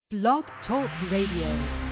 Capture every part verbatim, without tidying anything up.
Blog Talk Radio.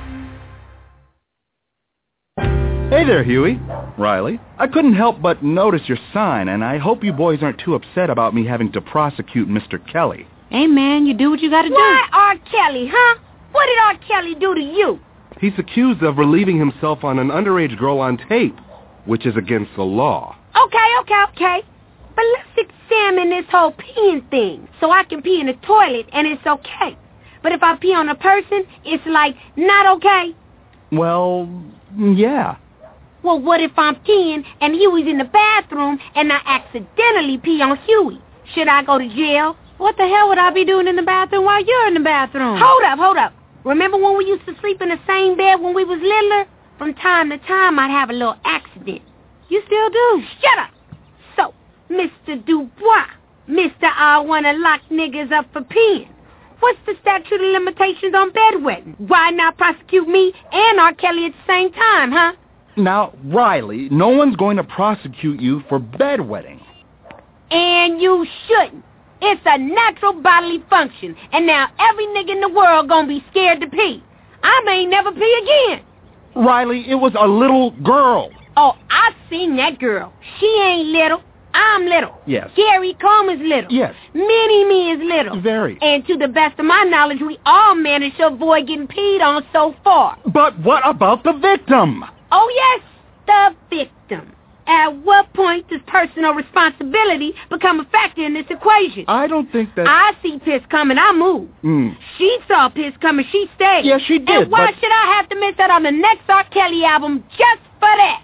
Hey there, Huey. Riley. I couldn't help but notice your sign, and I hope you boys aren't too upset about me having to prosecute Mister Kelly. Hey, man, you do what you gotta do. Why R. Kelly, huh? What did R. Kelly do to you? He's accused of relieving himself on an underage girl on tape, which is against the law. Okay, okay, okay. But let's examine this whole peeing thing. So I can pee in the toilet, and it's okay. But if I pee on a person, it's like not okay? Well, yeah. Well, what if I'm peeing and Huey's in the bathroom and I accidentally pee on Huey? Should I go to jail? What the hell would I be doing in the bathroom while you're in the bathroom? Hold up, hold up. Remember when we used to sleep in the same bed when we was littler? From time to time, I'd have a little accident. You still do. Shut up. So, Mister Dubois, Mister I wanna lock niggas up for peeing. What's the statute of limitations on bedwetting? Why not prosecute me and R. Kelly at the same time, huh? Now, Riley, no one's going to prosecute you for bedwetting. And you shouldn't. It's a natural bodily function, and now every nigga in the world gonna be scared to pee. I may never pee again. Riley, it was a little girl. Oh, I seen that girl. She ain't little. I'm little. Yes. Gary Coleman's little. Yes. Mini-Me is little. Very. And to the best of my knowledge, we all managed to avoid getting peed on so far. But what about the victim? Oh, yes, the victim. At what point does personal responsibility become a factor in this equation? I don't think that... I see piss coming, I move. Mm. She saw piss coming, she stayed. Yeah, she did, And why but... should I have to miss out on the next R. Kelly album just for that?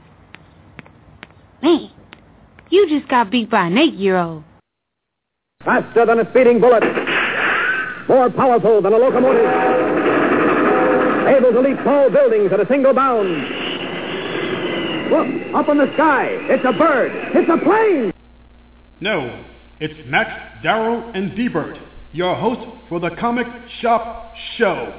Man, you just got beat by an eight-year-old. Faster than a speeding bullet. More powerful than a locomotive. Able to leap tall buildings at a single bound. Look, up in the sky. It's a bird. It's a plane. No, it's Max, Darrow, and D-Bert, your host for the Comic Shop Show.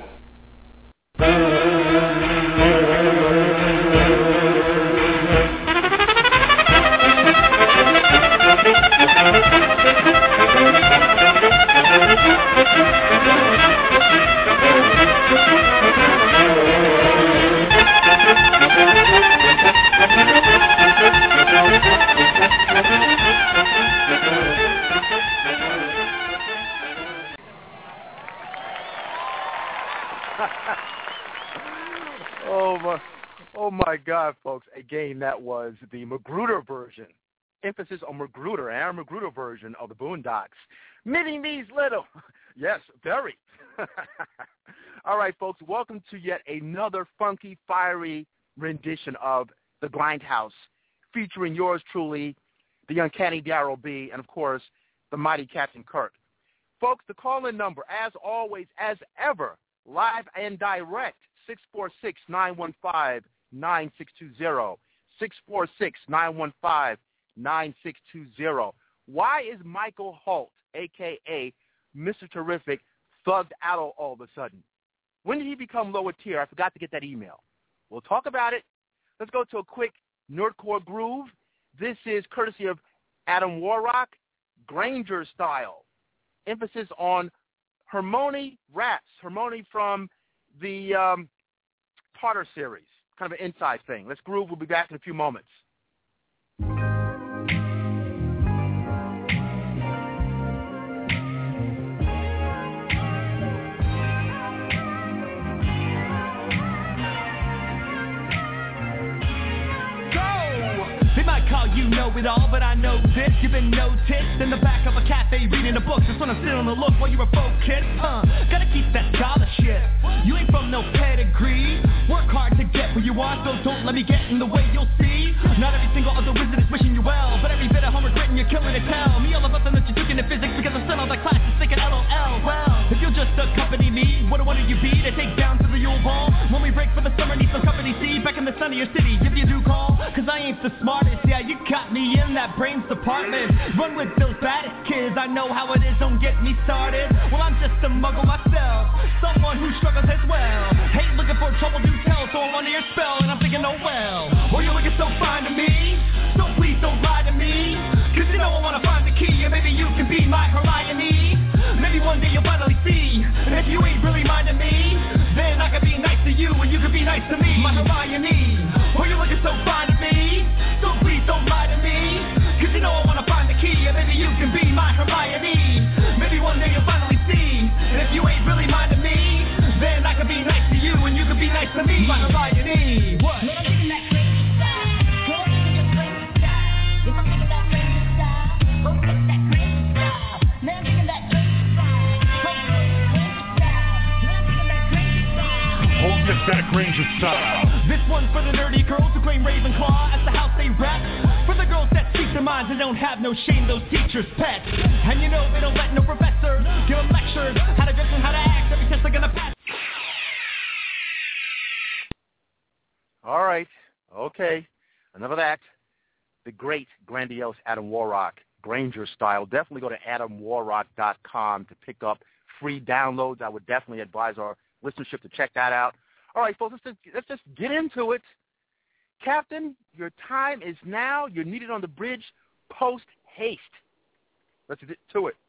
Oh my, oh my God, folks! Again, that was the Magruder version. Emphasis on Magruder, Aaron Magruder version of the Boondocks. Mini-Me's little. Yes, very. All right, folks, welcome to yet another funky, fiery rendition of The Grindhouse, featuring yours truly, the uncanny Darryl B., and, of course, the mighty Captain Kirk. Folks, the call-in number, as always, as ever, live and direct, six four six, nine one five, nine six two zero, six four six, nine one five, nine six two zero. Why is Michael Holt, a k a. Mister Terrific, thugged out all, all of a sudden? When did he become lower tier? I forgot to get that email. We'll talk about it. Let's go to a quick nerdcore groove. This is courtesy of Adam Warrock, Granger style. Emphasis on Hermione raps. Hermione from the um, Potter series. Kind of an inside thing. Let's groove. We'll be back in a few moments. They might call you know-it-all, but I know this. You've been noticed in the back of a cafe reading a book. Just wanna sit on the look while you're a focus. Uh, gotta keep that scholarship. You ain't from no pedigree. Work hard to get where you are, so don't let me get in the way, you'll see. Not every single other wizard is wishing you well, but every bit of homework written, you're killing it. Tell me all about the that you're doing in physics, because I spent all that class just thinking L O L. Well, if you'll just accompany me, what would you be to take down to the Yule Ball? When we break for the summer, need some company. See, back in the sun of your city, if you do call, cause I ain't the smartest. Yeah, you got me in that brains department. Run with those baddest kids, I know how it is, don't get me started. Well, I'm just a muggle myself, someone who struggles as well. Hate looking for trouble, do tell, so I'm under your spell, and I'm thinking, oh well. Well, you're looking so fine to me, so please don't lie to me. Cause you know I wanna find the key, and maybe you can be my Hermione. Maybe one day you'll finally see, and if you ain't really minded that Granger style. This one's for the nerdy girls who claim Ravenclaw as the house they rap. For the girls that speak their minds and don't have no shame, those teachers' pets. And you know they don't let no professor give them lectures how to dress and how to act. Every test they're gonna pass. All right. Okay. Enough of that. The great, grandiose Adam Warrock, Granger style. Definitely go to adam warrock dot com to pick up free downloads. I would definitely advise our listenership to check that out. All right, folks, let's just, let's just get into it. Captain, your time is now. You're needed on the bridge post haste. Let's get to it.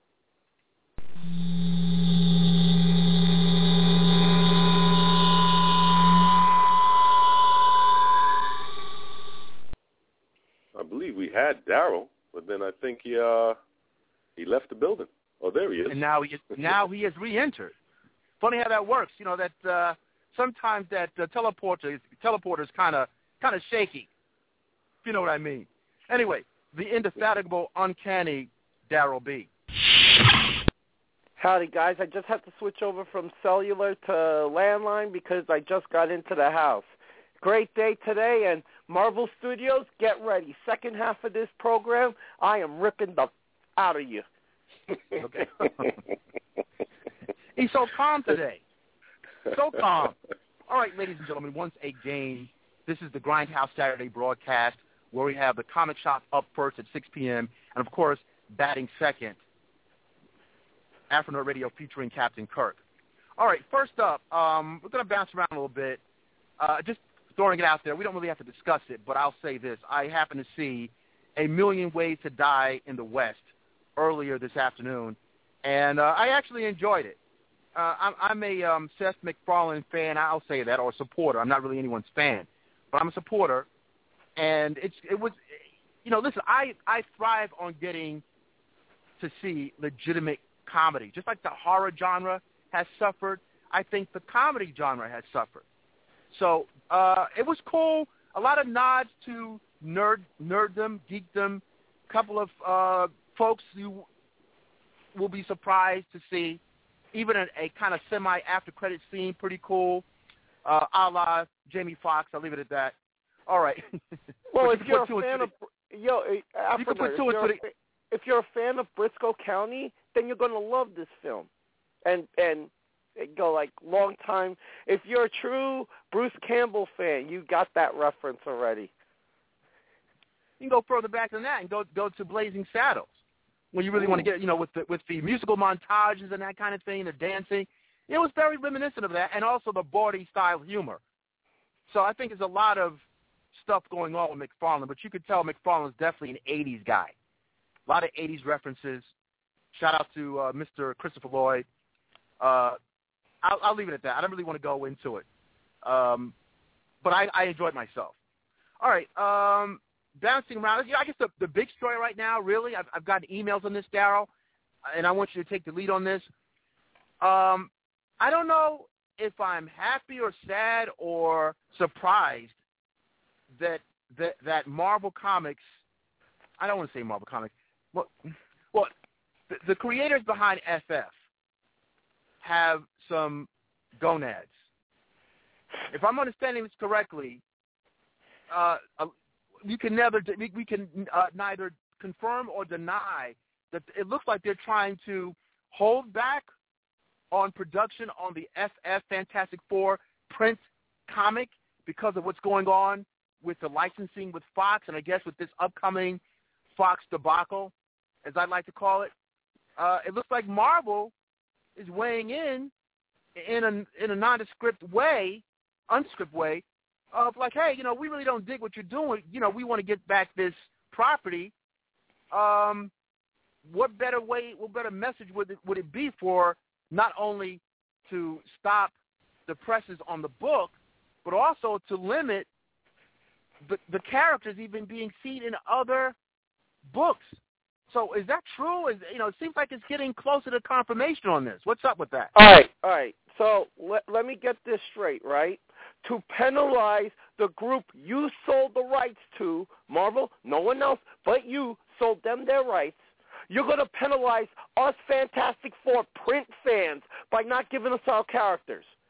I believe we had Daryl, but then I think he uh he left the building. Oh, there he is. And now he is, now he has re-entered. Funny how that works. You know that uh, sometimes that uh, teleporter teleporter is kind of kind of shaky. If you know what I mean. Anyway, the indefatigable, uncanny Daryl B. Howdy, guys. I just had to switch over from cellular to landline because I just got into the house. Great day today, and Marvel Studios, get ready. Second half of this program, I am ripping the out of you. Okay. He's so calm today. So calm. All right, ladies and gentlemen, once again, this is the Grindhouse Saturday broadcast where we have the Comic Shop up first at six p.m. and, of course, batting second, Afro Radio featuring Captain Kirk. All right, first up, um, we're going to bounce around a little bit. Uh, just throwing it out there. We don't really have to discuss it, but I'll say this. I happen to see A Million Ways to Die in the West earlier this afternoon, and uh, I actually enjoyed it. Uh, I'm, I'm a um, Seth MacFarlane fan. I'll say that, or a supporter. I'm not really anyone's fan, but I'm a supporter. And it's it was, you know, listen, I, I thrive on getting to see legitimate comedy. Just like the horror genre has suffered, I think the comedy genre has suffered. So uh, it was cool. A lot of nods to nerd nerddom, geekdom. A couple of uh, folks you will be surprised to see. Even a, a kind of semi-after-credit scene, pretty cool, uh, a la Jamie Foxx. I'll leave it at that. All right. Well, if you're a fan of yo, you can put two and two. If you're a fan of Briscoe County, then you're going to love this film, and and go like long time. If you're a true Bruce Campbell fan, you got that reference already. You can go further back than that and go go to Blazing Saddles. When you really Ooh. want to get, you know, with the, with the musical montages and that kind of thing, the dancing, it was very reminiscent of that, and also the Bawdy-style humor. So I think there's a lot of stuff going on with MacFarlane, but you could tell MacFarlane's definitely an eighties guy. A lot of eighties references. Shout out to uh, Mister Christopher Lloyd. Uh, I'll, I'll leave it at that. I don't really want to go into it. Um, but I, I enjoyed myself. All right. Um, Bouncing around, you know, I guess the, the big story right now, really, I've, I've gotten emails on this, Daryl, and I want you to take the lead on this. Um, I don't know if I'm happy or sad or surprised that that, that Marvel Comics, I don't want to say Marvel Comics, well, well the, the creators behind F F have some gonads. If I'm understanding this correctly, uh, a, We can never, we can uh, neither confirm or deny that it looks like they're trying to hold back on production on the F F Fantastic Four print comic because of what's going on with the licensing with Fox, and I guess with this upcoming Fox debacle, as I'd like to call it. Uh, it looks like Marvel is weighing in in a in a nondescript way, unscript way, of like, hey, you know, we really don't dig what you're doing. You know, we want to get back this property. Um, what better way, what better message would it, would it be for not only to stop the presses on the book, but also to limit the, the characters even being seen in other books? So is that true? Is, you know, it seems like it's getting closer to confirmation on this. What's up with that? All right, all right. So let, let me get this straight, right? To penalize the group you sold the rights to, Marvel, no one else but you sold them their rights, you're going to penalize us Fantastic Four print fans by not giving us our characters.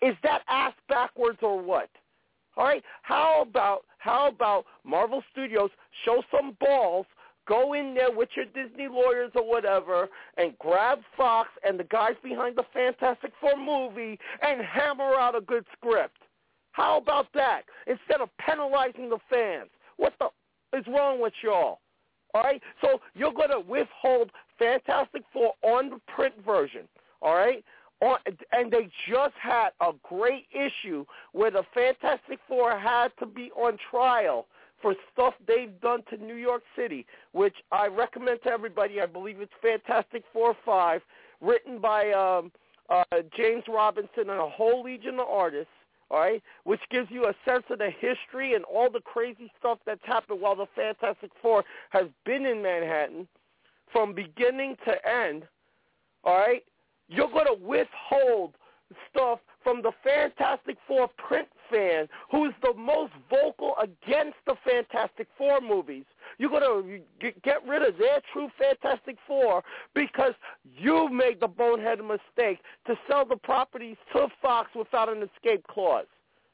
Is that ass backwards or what? All right? How about how about Marvel Studios show some balls, go in there with your Disney lawyers or whatever, and grab Fox and the guys behind the Fantastic Four movie and hammer out a good script? How about that? Instead of penalizing the fans. What the is wrong with y'all? All right? So you're going to withhold Fantastic Four on the print version, all right? On, and they just had a great issue where the Fantastic Four had to be on trial for stuff they've done to New York City, which I recommend to everybody. I believe it's Fantastic Four five, written by um, uh, James Robinson and a whole legion of artists, all right, which gives you a sense of the history and all the crazy stuff that's happened while the Fantastic Four has been in Manhattan from beginning to end, all right? You're going to withhold stuff from the Fantastic Four print fan who's the most vocal against the Fantastic Four movies. You're going to get rid of their true Fantastic Four because you made the boneheaded mistake to sell the properties to Fox without an escape clause.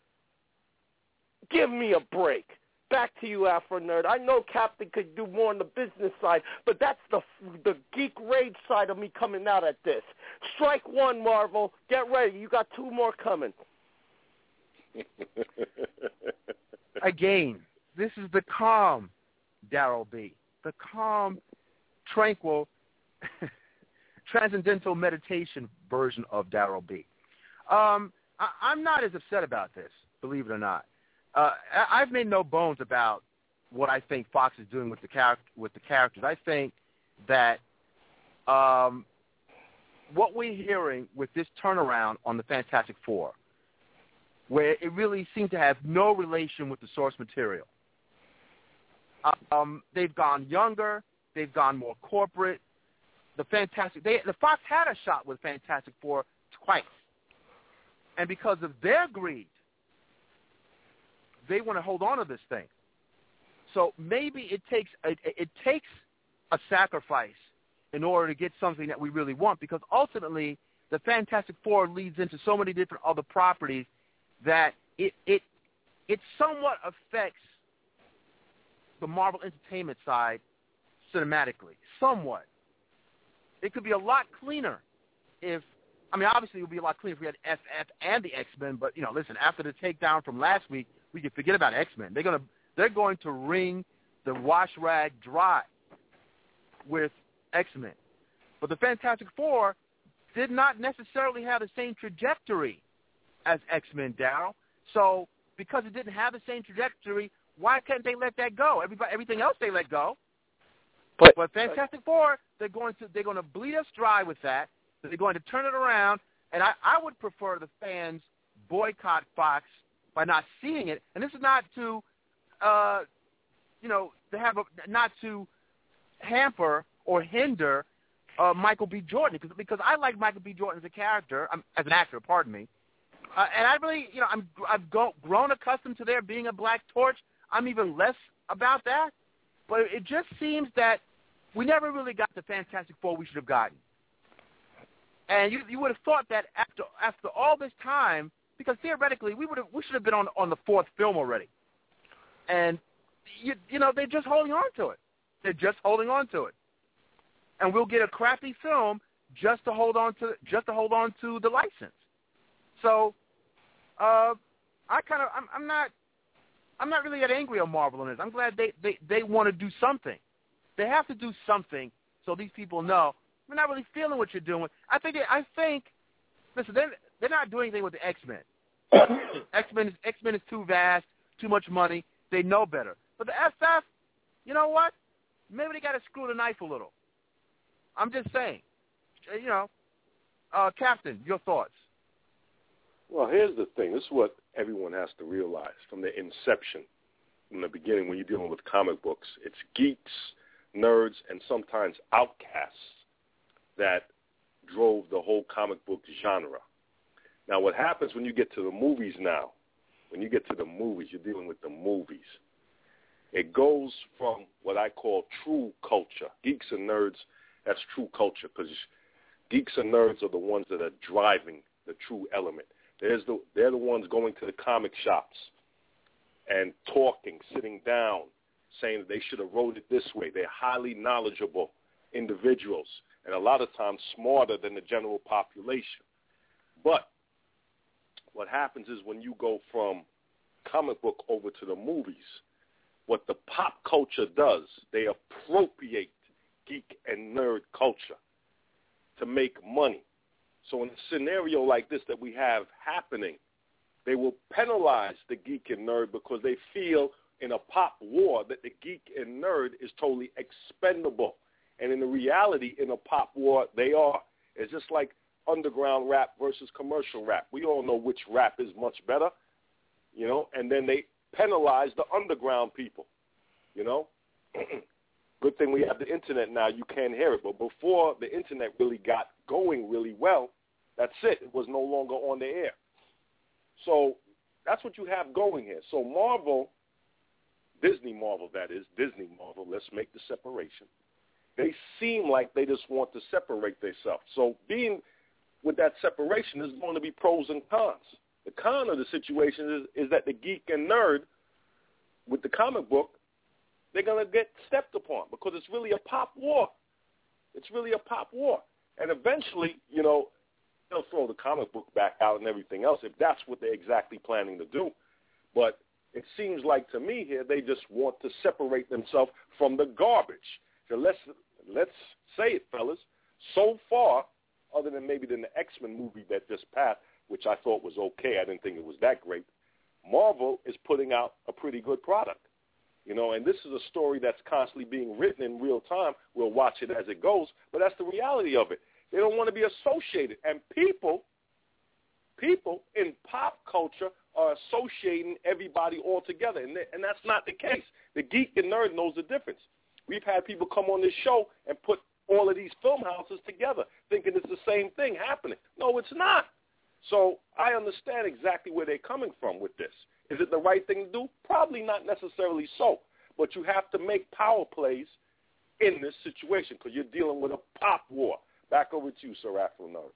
Give me a break. Back to you, Afro Nerd. I know Captain could do more on the business side, but that's the the geek rage side of me coming out at this. Strike one, Marvel. Get ready. You got two more coming. Again, this is the calm Daryl B. The calm, tranquil, transcendental meditation version of Daryl B. Um, I, I'm not as upset about this, believe it or not. Uh, I've made no bones about what I think Fox is doing with the char- with the characters. I think that um, what we're hearing with this turnaround on the Fantastic Four, where it really seemed to have no relation with the source material. Um, they've gone younger. They've gone more corporate. The Fantastic, they, the Fox had a shot with Fantastic Four twice, and because of their greed, they want to hold on to this thing. So maybe it takes a, it takes a sacrifice in order to get something that we really want, because ultimately the Fantastic Four leads into so many different other properties that it it it somewhat affects the Marvel Entertainment side cinematically, somewhat. It could be a lot cleaner if, I mean, obviously it would be a lot cleaner if we had F F and the X-Men, but, you know, listen, after the takedown from last week, we can forget about X-Men. They're gonna they're going to wring the wash rag dry with X-Men. But the Fantastic Four did not necessarily have the same trajectory as X-Men, Daryl. So because it didn't have the same trajectory, why can't they let that go? Everybody, everything else they let go. But, but Fantastic Four, they're going to they're going to bleed us dry with that. They're going to turn it around, and I, I would prefer the fans boycott Fox by not seeing it. And this is not to, uh, you know, to have a, not to hamper or hinder uh, Michael B. Jordan, because because I like Michael B. Jordan as a character, um, as an actor, pardon me. Uh, and I really, you know, I'm I've go, grown accustomed to there being a Black Torch. I'm even less about that. But it just seems that we never really got the Fantastic Four we should have gotten. And you you would have thought that after after all this time, because theoretically we would have we should have been on on the fourth film already. And you you know they're just holding on to it. They're just holding on to it. And we'll get a crappy film just to hold on to just to hold on to the license. So, uh, I kind of I'm, I'm not I'm not really that angry on Marvel on this. I'm glad they, they, they want to do something. They have to do something so these people know we're not really feeling what you're doing. I think they, I think listen they're they're not doing anything with the X-Men. X-Men is X-Men is too vast, too much money. They know better. But the S F, you know what? Maybe they got to screw the knife a little. I'm just saying. You know, uh, Captain, your thoughts. Well, here's the thing. This is what everyone has to realize from the inception, from the beginning when you're dealing with comic books. It's geeks, nerds, and sometimes outcasts that drove the whole comic book genre. Now, what happens when you get to the movies now, when you get to the movies, you're dealing with the movies. It goes from what I call true culture. Geeks and nerds, that's true culture, because geeks and nerds are the ones that are driving the true element. There's the, they're the ones going to the comic shops and talking, sitting down, saying that they should have wrote it this way. They're highly knowledgeable individuals, and a lot of times smarter than the general population. But what happens is when you go from comic book over to the movies, what the pop culture does, they appropriate geek and nerd culture to make money. So in a scenario like this that we have happening, they will penalize the geek and nerd because they feel in a pop war that the geek and nerd is totally expendable. And in the reality, in a pop war, they are. It's just like underground rap versus commercial rap. We all know which rap is much better, you know, and then they penalize the underground people, you know. Good thing we have the internet now. You can't hear it. But before the internet really got going really well, that's it. It was no longer on the air. So that's what you have going here. So Marvel, Disney Marvel, that is, Disney Marvel, let's make the separation. They seem like they just want to separate themselves. So being with that separation, there's going to be pros and cons. The con of the situation is, is that the geek and nerd with the comic book, they're going to get stepped upon because it's really a pop war. It's really a pop war. And eventually, you know, they'll throw the comic book back out and everything else if that's what they're exactly planning to do. But it seems like to me here they just want to separate themselves from the garbage. So let's, let's say it, fellas. So far, other than maybe than the X-Men movie that just passed, which I thought was okay, I didn't think it was that great, Marvel is putting out a pretty good product. You know, and this is a story that's constantly being written in real time. We'll watch it as it goes, but that's the reality of it. They don't want to be associated. And people, people in pop culture are associating everybody all together, and, they, and that's not the case. The geek and nerd knows the difference. We've had people come on this show and put all of these film houses together thinking it's the same thing happening. No, it's not. So I understand exactly where they're coming from with this. Is it the right thing to do? Probably not necessarily so. But you have to make power plays in this situation because you're dealing with a pop war. Back over to you, Sir Afro Nerd.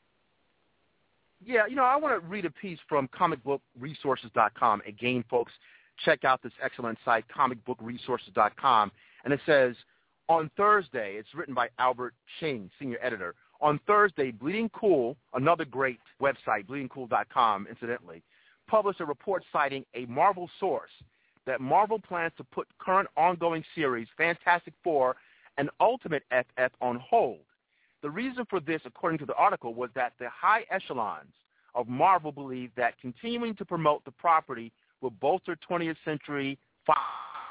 Yeah, you know, I want to read a piece from comic book resources dot com. Again, folks, check out this excellent site, comic book resources dot com. And it says, on Thursday, it's written by Albert Ching, senior editor. On Thursday, Bleeding Cool, another great website, bleeding cool dot com, incidentally, published a report citing a Marvel source that Marvel plans to put current ongoing series Fantastic Four and Ultimate F F on hold. The reason for this, according to the article, was that the high echelons of Marvel believe that continuing to promote the property will bolster twentieth Century Fox.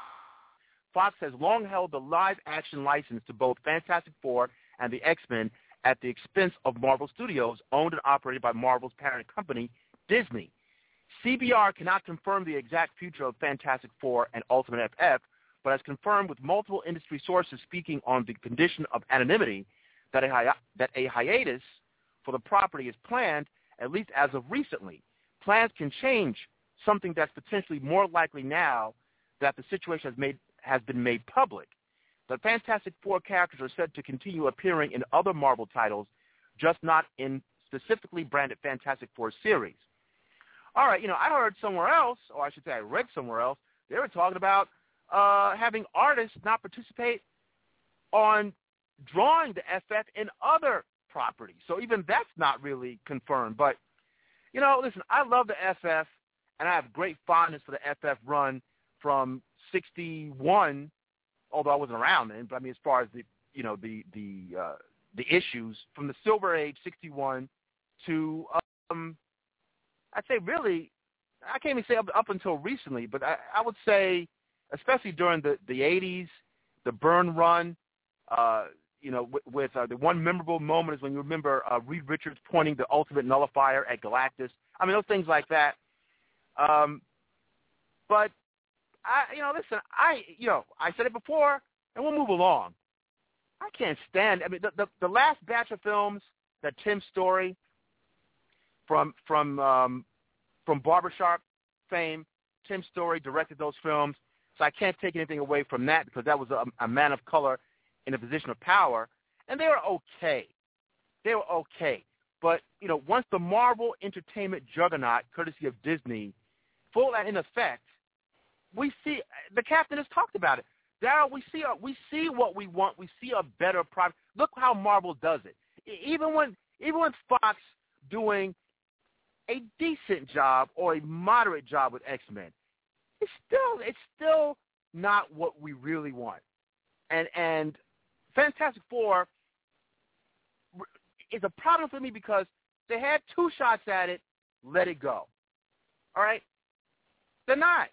Fox has long held the live-action license to both Fantastic Four and the X-Men at the expense of Marvel Studios, owned and operated by Marvel's parent company, Disney. C B R cannot confirm the exact future of Fantastic Four and Ultimate F F, but has confirmed with multiple industry sources speaking on the condition of anonymity that a, hi- that a hiatus for the property is planned, at least as of recently. Plans can change, something that's potentially more likely now that the situation has, made, has been made public. The Fantastic Four characters are said to continue appearing in other Marvel titles, just not in specifically branded Fantastic Four series. All right, you know, I heard somewhere else, or I should say I read somewhere else, they were talking about uh, having artists not participate on drawing the F F in other properties. So even that's not really confirmed. But, you know, listen, I love the F F, and I have great fondness for the F F run from sixty-one, although I wasn't around then, but I mean as far as the, you know, the the uh, the issues from the Silver Age, sixty-one, to, um, I'd say really, I can't even say up, up until recently, but I, I would say, especially during the, the eighties, the Byrne run, uh, you know, with, with uh, the one memorable moment is when you remember uh, Reed Richards pointing the ultimate nullifier at Galactus. I mean, those things like that. Um, but, I, you know, listen, I, you know, I said it before, and we'll move along. I can't stand, I mean, the, the, the last batch of films that Tim Story from, from, um, from Barbershop fame, Tim Story directed those films, so I can't take anything away from that because that was a, a man of color in a position of power, and they were okay. They were okay. But, you know, once the Marvel entertainment juggernaut, courtesy of Disney, full in effect, we see the captain has talked about it. Daryl, we see a, we see what we want. We see a better product. Look how Marvel does it. Even when even when Fox doing a decent job or a moderate job with X-Men, it's still it's still not what we really want. And and Fantastic Four is a problem for me because they had two shots at it, let it go. All right? They're not.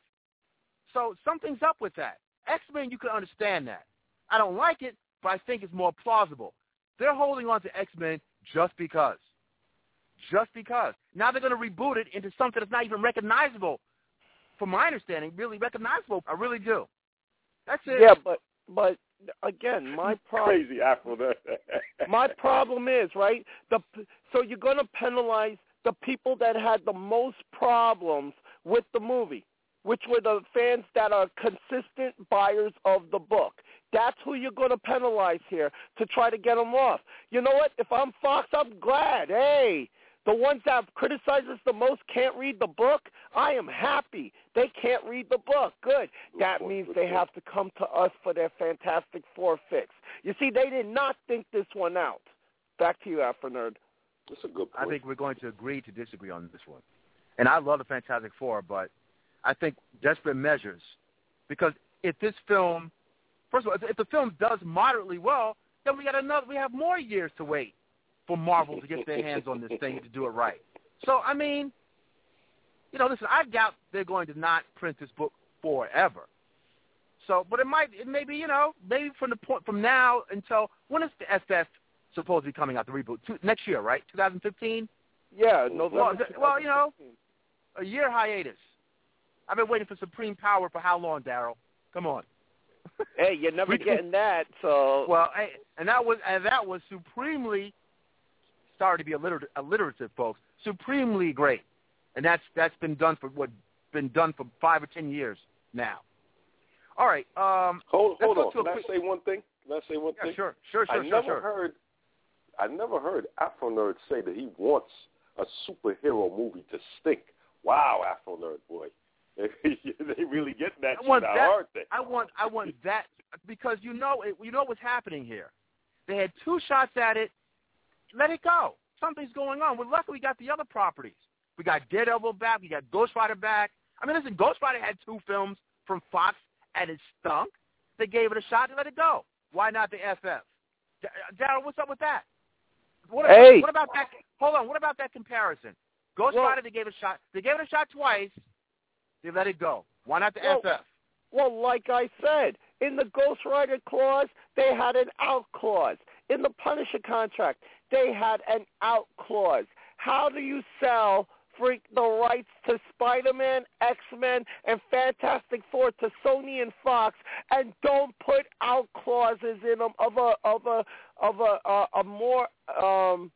So something's up with that. X-Men, you can understand that. I don't like it, but I think it's more plausible. They're holding on to X-Men just because. Just because. Now they're going to reboot it into something that's not even recognizable, from my understanding, really recognizable. I really do. That's it. Yeah, but but again, my problem. Crazy Afro. My problem is right. The so you're going to penalize the people that had the most problems with the movie, which were the fans that are consistent buyers of the book. That's who you're going to penalize here to try to get them off. You know what? If I'm Fox, I'm glad. Hey, the ones that have criticized us the most can't read the book. I am happy. They can't read the book. Good. That means they have to come to us for their Fantastic Four fix. You see, they did not think this one out. Back to you, Afro Nerd. That's a good point. I think we're going to agree to disagree on this one. And I love the Fantastic Four, but I think desperate measures, because if this film, first of all, if the film does moderately well, then we got another. We have more years to wait for Marvel to get their hands on this thing to do it right. So I mean, you know, listen, I doubt they're going to not print this book forever. So, but it might, it may be, you know, maybe from the point from now until when is the F F supposed to be coming out? The reboot Two, next year, right? twenty fifteen. Yeah, November. Well, well, you know, a year hiatus. I've been waiting for Supreme Power for how long, Daryl? Come on. Hey, you're never getting that, so. Well, hey, and that was and that was supremely. Sorry to be alliter- alliterative, folks. Supremely great, and that's that's been done for what been done for five or ten years now. All right. Um, hold hold on. Can quick... I say one thing? Can I say one yeah, thing? Sure, sure, sure, I sure, never sure. heard. I never heard Afro Nerd say that he wants a superhero movie to stink. Wow, Afro Nerd boy. They really get that I want shit out, that, aren't they? I want, I want that because you know, it, you know what's happening here. They had two shots at it. Let it go. Something's going on. Well, luckily we got the other properties. We got Daredevil back. We got Ghost Rider back. I mean, listen, Ghost Rider had two films from Fox, and it stunk. They gave it a shot and let it go. Why not the F F? Daryl, what's up with that? What, hey. What about that? Hold on. What about that comparison? Ghost well, Rider, they gave it a shot. They gave it a shot twice. They let it go. Why not the well, F F? Well, like I said, in the Ghost Rider clause, they had an out clause. In the Punisher contract, they had an out clause. How do you sell freak the rights to Spider-Man, X-Men, and Fantastic Four to Sony and Fox, and don't put out clauses in them of a of a of a a, a more um,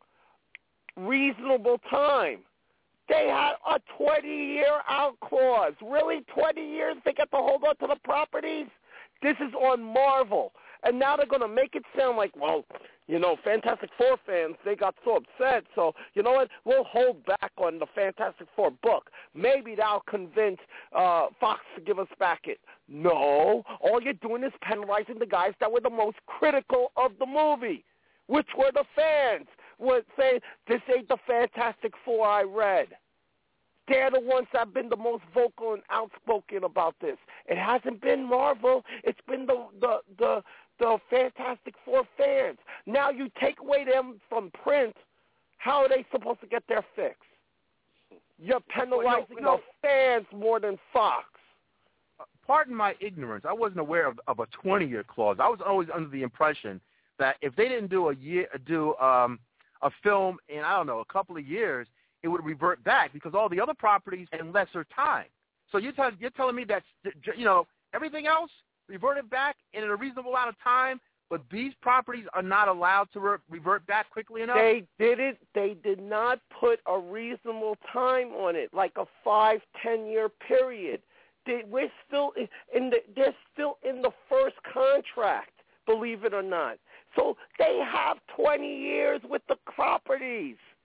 reasonable time? They had a twenty-year out clause. Really, twenty years they get to hold on to the properties? This is on Marvel. And now they're going to make it sound like, well, you know, Fantastic Four fans, they got so upset. So, you know what, we'll hold back on the Fantastic Four book. Maybe that'll convince uh, Fox to give us back it. No, all you're doing is penalizing the guys that were the most critical of the movie, which were the fans. Would say, this ain't the Fantastic Four I read. They're the ones that have been the most vocal and outspoken about this. It hasn't been Marvel. It's been the the the, the Fantastic Four fans. Now you take away them from print, how are they supposed to get their fix? You're penalizing no, no. the fans more than Fox. Uh, pardon my ignorance. I wasn't aware of, of a twenty-year clause. I was always under the impression that if they didn't do a year, do um, a film in, I don't know, a couple of years, it would revert back because all the other properties in lesser time. So you're, tell, you're telling me that, you know, everything else reverted back in a reasonable amount of time, but these properties are not allowed to re- revert back quickly enough? They didn't. They did not put a reasonable time on it, like a five, ten-year period. They, we're still in the, they're still in the first contract, believe it or not. So they have twenty years with the properties.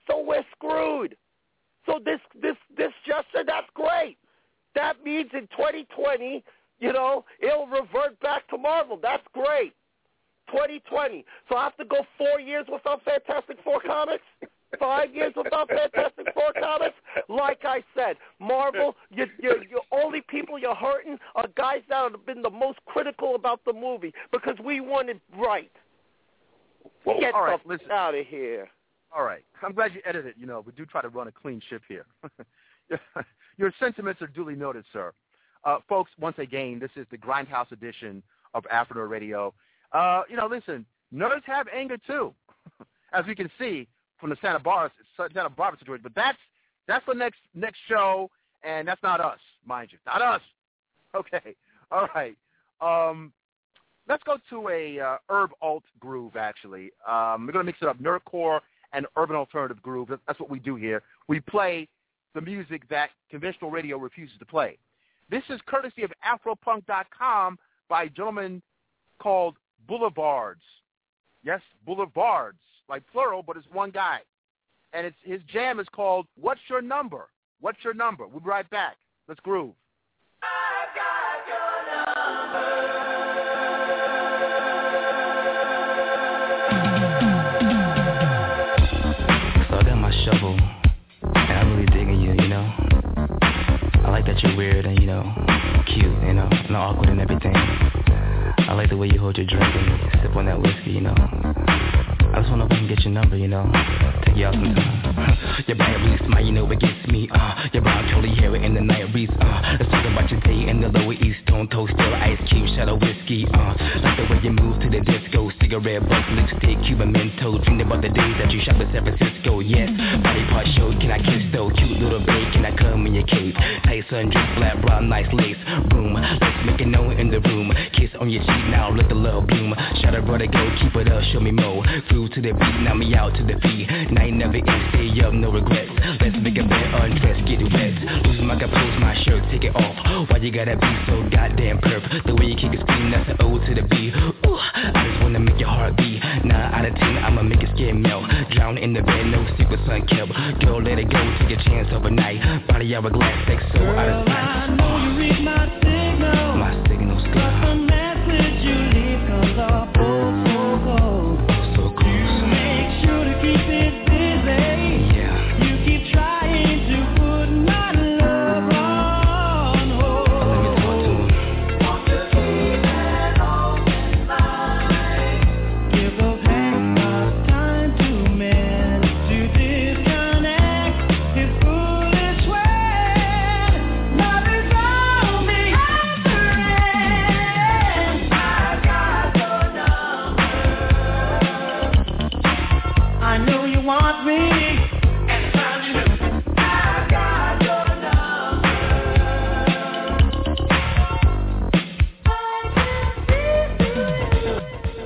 so we're screwed. So this this this gesture, that's great. That means in twenty twenty, you know, it'll revert back to Marvel. That's great. twenty twenty. So I have to go four years without Fantastic Four comics? Five years without Fantastic Four comics? Like I said, Marvel, you, you, you only people you're hurting are guys that have been the most critical about the movie because we want it right. Well, Get all right, the listen. out of here. All right. I'm glad you edited. You know, we do try to run a clean ship here. Your sentiments are duly noted, sir. Uh, folks, once again, this is the Grindhouse edition of Afro Radio. Uh, you know, listen, nerds have anger too, as we can see from the Santa Barbara Santa Barbara situation. But that's that's the next next show, and that's not us, mind you, not us. Okay, all right. Um, let's go to a uh, herb alt groove. Actually, um, we're gonna mix it up, nerdcore and urban alternative groove. That's what we do here. We play the music that conventional radio refuses to play. This is courtesy of Afro Punk dot com by a gentleman called Boulevards. Yes, Boulevards, like plural, but it's one guy. And it's his jam is called What's Your Number? What's Your Number? We'll be right back. Let's groove. I got your number. So I got my shovel, and I'm really digging you, you know. I like that you're weird and, you know, cute, you know, and awkward and everything. I like the way you hold your drink and sip on that whiskey, you know. I just wanna know if I can get your number, you know. Take you out sometime. Your bright blue smile, you know it gets me, uh. Your brown curly hair in the night breeze, uh. Let's talk about your day in the Lower East. Stone toast, still ice cube, shadow whiskey, uh. Like the way you move to the disco. Cigarette butts, lipstick, Cuban Mentos. Dreaming about the days that you shop in San Francisco, yes. Body part show, can I kiss though? Cute little babe, can I come in your cave? Tight sundress, flat bra, nice lace. Boom, let's make it known in the room. Kiss on your cheek now, let the love bloom. Shout out, brother, go, keep it up, show me more. Groove to the beat, now me out to the feet. Night never ends, stay up, no regrets. Let's make a bed, undress, get wet. Lose my compose, my shirt, take it off. Why you gotta be so goddamn perp? The way you kick a scream, that's an O to the B. Ooh, I just wanna make your heart beat. Nine out of ten, I'ma make your skin melt. Drown in the bed, no secret sun kept. Girl, let it go, take a chance overnight. Body hourglass, sex so out of sight. I know you read my signal. My signal's good. But the message you leave comes off oh so cold. So cold. You make sure to keep it busy. Yeah. You keep trying to put my love on hold. Oh, let me talk to him. Want to keep it open mind. Give those hands enough time to mend. To disconnect his foolish way. Love is only after end. I got your number. I know you want me. And found you. I got your number. I can see you.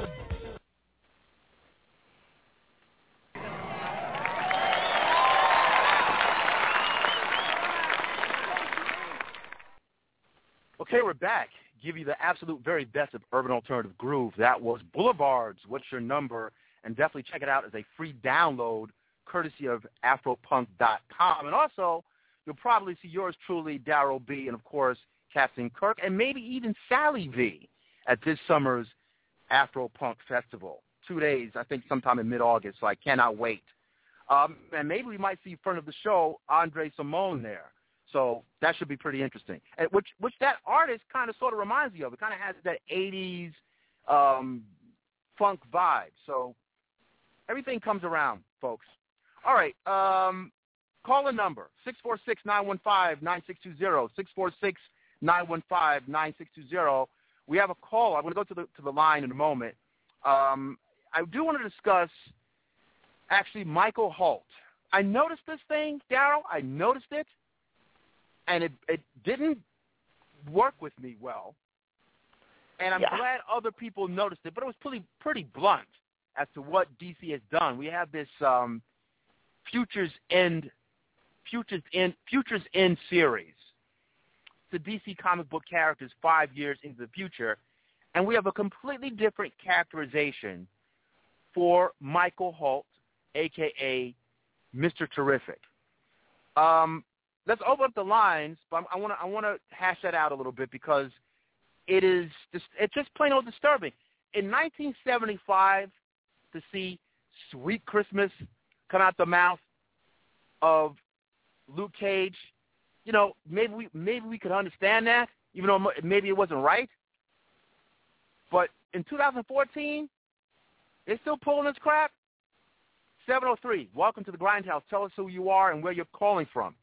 Okay, we're back. Give you the absolute very best of urban alternative groove. That was Boulevards, What's Your Number? And definitely check it out as a free download, courtesy of Afro Punk dot com. And also, you'll probably see yours truly, Daryl B., and of course, Captain Kirk, and maybe even Sally V. at this summer's Afro Punk Festival. Two days, I think sometime in mid-August, so I cannot wait. Um, and maybe we might see front of the show, Andre Simone there. So that should be pretty interesting. And which which that artist kind of sort of reminds me of. It kind of has that eighties um, funk vibe. So everything comes around, folks. All right. Um, call a number, six four six, nine one five, nine six two zero, six four six, nine one five, nine six two zero. We have a call. I'm going to go to the to the line in a moment. Um, I do want to discuss, actually, Michael Holt. I noticed this thing, Daryl. I noticed it. And it, it didn't work with me well. And I'm yeah. glad other people noticed it, but it was pretty pretty blunt as to what D C has done. We have this um, Futures End Futures End Futures End series. The D C comic book characters five years into the future, and we have a completely different characterization for Michael Holt, a k a. Mister Terrific. Um, let's open up the lines, but I want to I want to hash that out a little bit because it is just, it's just plain old disturbing. In nineteen seventy-five, to see "Sweet Christmas" come out the mouth of Luke Cage, you know, maybe we maybe we could understand that, even though maybe it wasn't right. But in two thousand fourteen, they're still pulling this crap. seven oh three, welcome to the Grindhouse. Tell us who you are and where you're calling from.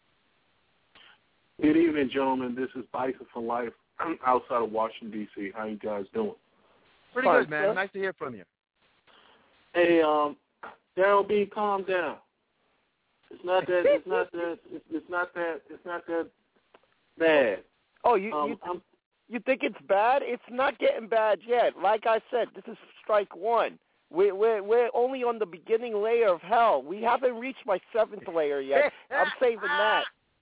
Good evening, gentlemen. This is Bison for Life outside of Washington, D C How you guys doing? Pretty Hi, good, man. sir. Nice to hear from you. Hey, um, Daryl B, calm down. It's not that. It's not that. It's, it's not that. It's not that bad. Oh, you um, you, I'm, you think it's bad? It's not getting bad yet. Like I said, this is strike one. We're, we're, we're only on the beginning layer of hell. We haven't reached my seventh layer yet. I'm saving that.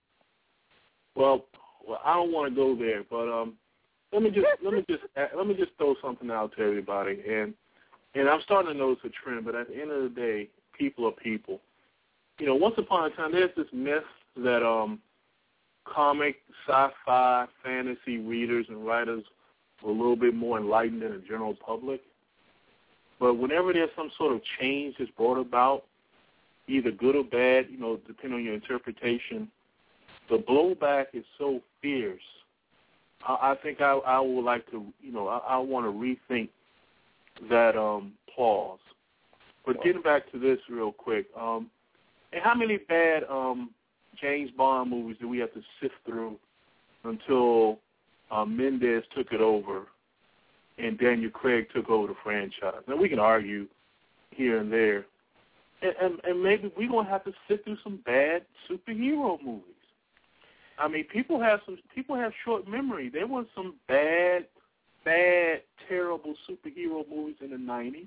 well, well, I don't want to go there, but um, let me just let me just let me just throw something out to everybody, and and I'm starting to notice a trend. But at the end of the day, people are people. You know, once upon a time, there's this myth that um, comic, sci-fi, fantasy readers and writers were a little bit more enlightened than the general public. But whenever there's some sort of change that's brought about, either good or bad, you know, depending on your interpretation, the blowback is so fierce. I, I think I, I would like to, you know, I, I want to rethink that um, clause. But getting back to this real quick, um, and how many bad um, James Bond movies do we have to sift through until uh, Mendes took it over and Daniel Craig took over the franchise? Now, we can argue here and there. And, and, and maybe we're going to have to sit through some bad superhero movies. I mean, people have some people have short memory. There was some bad, bad, terrible superhero movies in the nineties.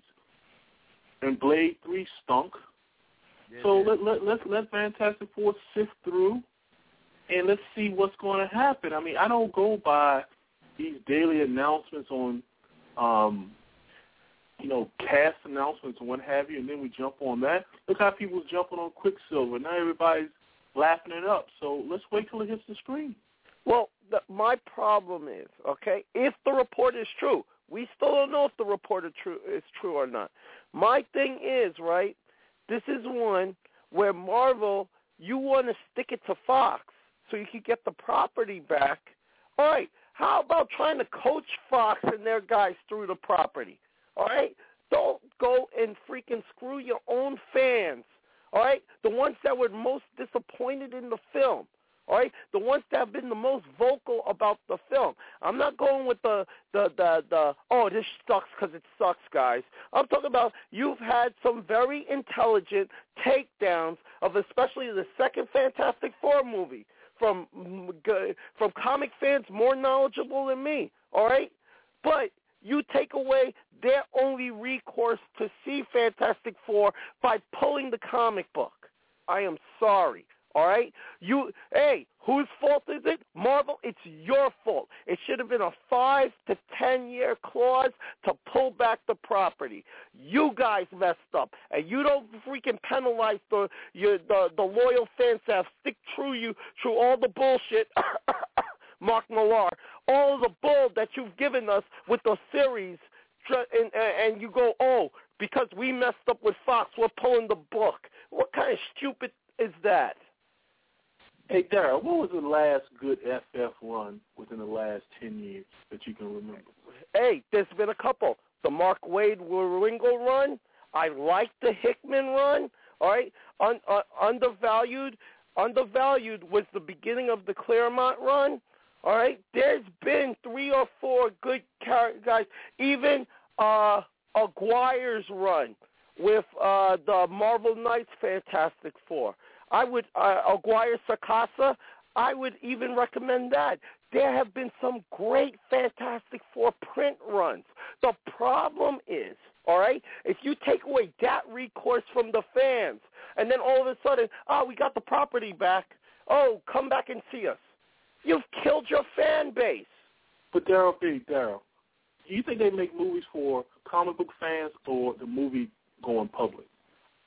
And Blade three stunk. Yeah, so yeah. let, let, let's let Fantastic Four sift through, and let's see what's going to happen. I mean, I don't go by these daily announcements on, um, you know, cast announcements and what have you, and then we jump on that. Look how people's jumping on Quicksilver. Now everybody's laughing it up. So let's wait till it hits the screen. Well, the, my problem is, okay, if the report is true, we still don't know if the report is true, is true or not. My thing is, right, this is one where Marvel, you want to stick it to Fox so you can get the property back. All right, how about trying to coach Fox and their guys through the property? All right, don't go and freaking screw your own fans. All right, the ones that were most disappointed in the film. All right, the ones that have been the most vocal about the film. I'm not going with the, the, the, the oh, this sucks because it sucks, guys. I'm talking about you've had some very intelligent takedowns of especially the second Fantastic Four movie from, from comic fans more knowledgeable than me, all right? But you take away their only recourse to see Fantastic Four by pulling the comic book. I am sorry. All right? You, hey, whose fault is it? Marvel, it's your fault. It should have been a five to ten year clause to pull back the property. You guys messed up, and you don't freaking penalize the your, the the loyal fans that have stick through you through all the bullshit. Mark Millar, all the bull that you've given us with the series, and, and you go, oh, because we messed up with Fox, we're pulling the book. What kind of stupid is that? Hey, Darryl, what was the last good F F run within the last ten years that you can remember? Hey, there's been a couple. The Mark Waid Wieringo run. I like the Hickman run. All right, Un, uh, undervalued. Undervalued was the beginning of the Claremont run. All right, there's been three or four good guys. Even uh, Aguirre's run with uh, the Marvel Knights Fantastic Four. I would, uh, Aguirre Sacasa, I would even recommend that. There have been some great Fantastic Four print runs. The problem is, all right, if you take away that recourse from the fans, and then all of a sudden, oh, we got the property back, oh, come back and see us. You've killed your fan base. But Darryl B., Darryl, do you think they make movies for comic book fans or the movie going public?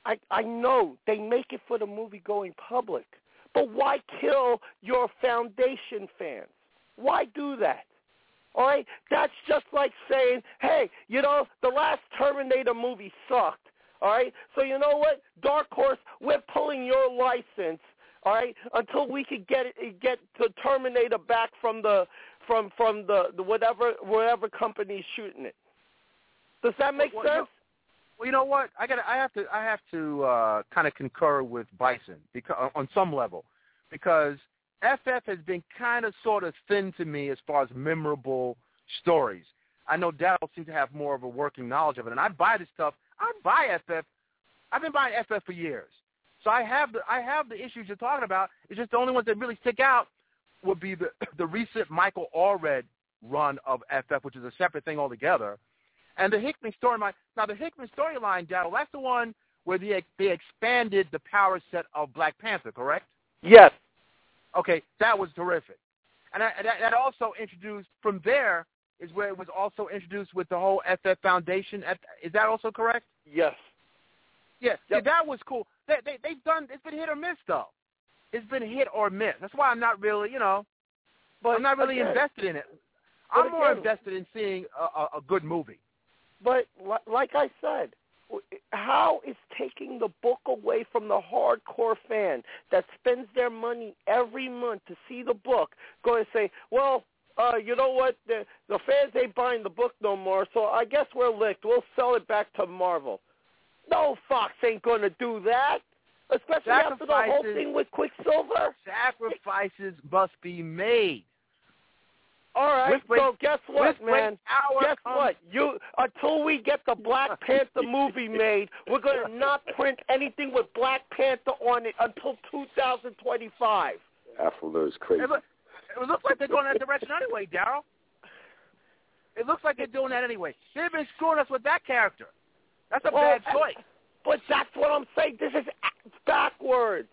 I I know they make it for the movie going public, but why kill your Foundation fans? Why do that? All right, that's just like saying, hey, you know, the last Terminator movie sucked. All right, so you know what, Dark Horse, we're pulling your license. All right, until we can get it, get the Terminator back from the from from the, the whatever whatever company's shooting it. Does that make well, sense? You know, well, you know what, I got I have to I have to uh, kind of concur with Bison because on some level, because F F has been kind of sort of thin to me as far as memorable stories. I know Daryl seems to have more of a working knowledge of it, and I buy this stuff. I buy F F. I've been buying F F for years. So I have the I have the issues you're talking about. It's just the only ones that really stick out would be the the recent Michael Allred run of F F, which is a separate thing altogether, and the Hickman storyline. Now the Hickman storyline, Daryl, that's the one where they they expanded the power set of Black Panther, correct? Yes. Okay, that was terrific, and that, that also introduced from there is where it was also introduced with the whole F F Foundation. Is that also correct? Yes. Yeah, yep. yeah, that was cool. They, they, they've done, it's been hit or miss, though. It's been hit or miss. That's why I'm not really, you know, but I'm not really again, invested in it. I'm again, more invested in seeing a, a, a good movie. But like I said, how is taking the book away from the hardcore fan that spends their money every month to see the book going to say, well, uh, you know what, the, the fans ain't buying the book no more, so I guess we're licked. We'll sell it back to Marvel. No, Fox ain't going to do that, especially after the whole thing with Quicksilver. Sacrifices must be made. All right, with, so guess what, man? Guess comes. what? You until we get the Black Panther movie made, we're going to not print anything with Black Panther on it until two thousand twenty-five. Afro is crazy. It, look, it looks like they're going that direction anyway, Daryl. It looks like they're doing that anyway. They've been screwing us with that character. That's a well, bad choice. But that's what I'm saying. This is backwards.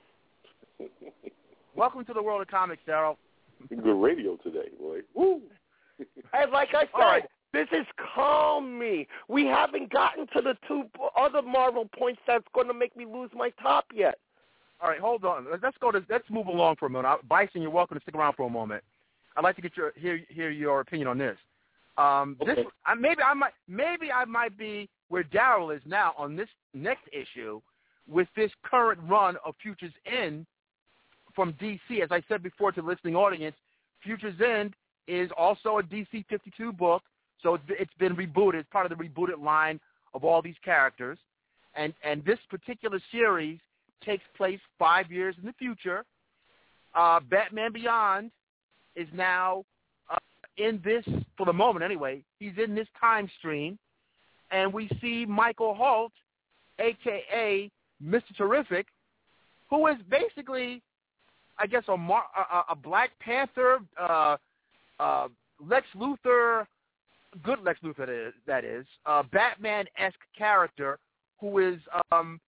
Welcome to the world of comics, Daryl. Good radio today, boy. Woo! And like I said, right. This is calm me. We haven't gotten to the two other Marvel points that's going to make me lose my top yet. All right, hold on. Let's go to. Let's move along for a minute. Bison, you're welcome to stick around for a moment. I'd like to get your hear hear your opinion on this. Um, okay. This I, maybe I might maybe I might be where Daryl is now on this next issue with this current run of Future's End from D C. As I said before to the listening audience, Future's End is also a D C fifty-two book, so it's, it's been rebooted. It's part of the rebooted line of all these characters. And, and this particular series takes place five years in the future. Uh, Batman Beyond is now uh, in this, for the moment anyway, he's in this time stream. And we see Michael Holt, a k a. Mister Terrific, who is basically, I guess, a, Mar- a, a Black Panther, uh, uh, Lex Luthor, good Lex Luthor that is, that is uh, Batman-esque character who is um,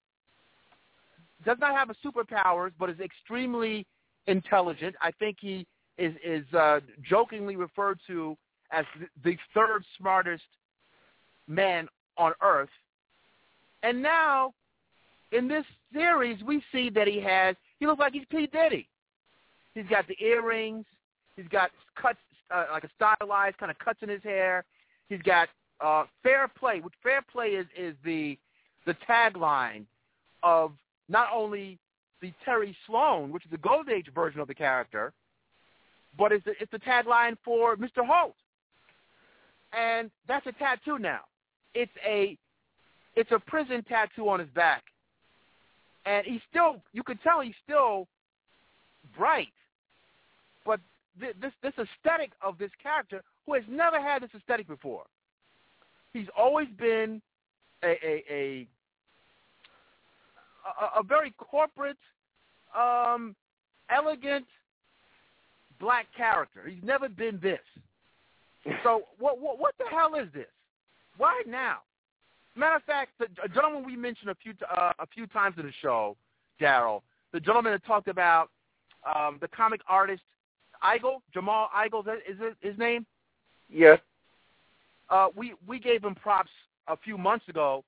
does not have a superpowers, but is extremely intelligent. I think he is is uh, jokingly referred to as the third smartest man on Earth. And now, in this series, we see that he has, he looks like he's P. Diddy. He's got the earrings. He's got cuts, uh, like a stylized kind of cuts in his hair. He's got uh, fair play, which fair play is, is the the tagline of not only the Terry Sloan, which is the Golden Age version of the character, but it's the, it's the tagline for Mister Holt. And that's a tattoo now. It's a it's a prison tattoo on his back. And he's still, you can tell he's still bright. But th- this this aesthetic of this character, who has never had this aesthetic before, he's always been a a a, a, a very corporate, um, elegant black character. He's never been this. So what what what the hell is this? Why now? Matter of fact, the a gentleman we mentioned a few uh, a few times in the show, Daryl, the gentleman that talked about um, the comic artist Igle, Jamal Igle, is it his name? Yes. Uh, we we gave him props a few months ago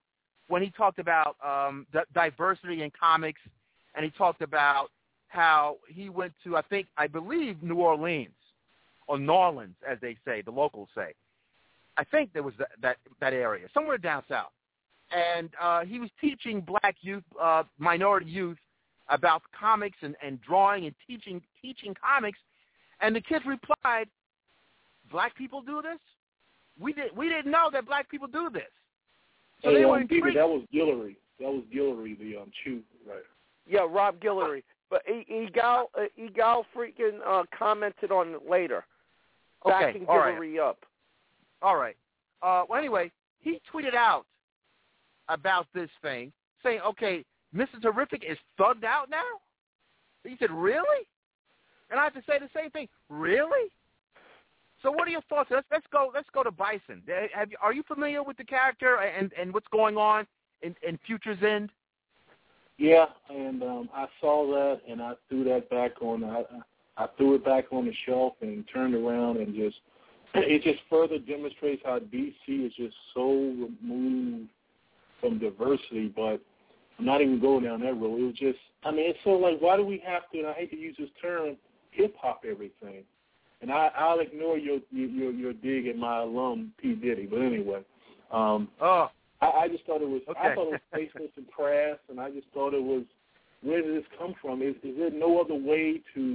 when he talked about um, d- diversity in comics, and he talked about how he went to, I think, I believe, New Orleans, or New Orleans, as they say, the locals say. I think there was that that, that area, somewhere down south. And uh, he was teaching black youth, uh, minority youth, about comics and, and drawing and teaching teaching comics. And the kids replied, black people do this? We, did, we didn't know that black people do this. So hey, they were um, intrigued. Peter, that was Guillory. That was Guillory, the um, Chew writer. Yeah, Rob Guillory. But Egal, uh, Egal freaking uh, commented on it later, backing okay, all Guillory right. up. All right. Uh, well, anyway, he tweeted out about this thing, saying, okay, Mister Terrific is thugged out now? He said, really? And I have to say the same thing. Really? So what are your thoughts? Let's, let's go Let's go to Bison. Have you, are you familiar with the character and, and what's going on in, in Future's End? Yeah, and um, I saw that, and I threw that back on. I, I threw it back on the shelf and turned around and just. It just further demonstrates how D C is just so removed from diversity. But I'm not even going down that road. It was just. I mean, it's so like, why do we have to? And I hate to use this term, hip hop everything. And I, I'll ignore your your your dig at my alum P Diddy. But anyway. Um, oh. I, I just thought it was. Okay. I thought it was tasteless and crass, and I just thought it was. Where did this come from? Is, is there no other way to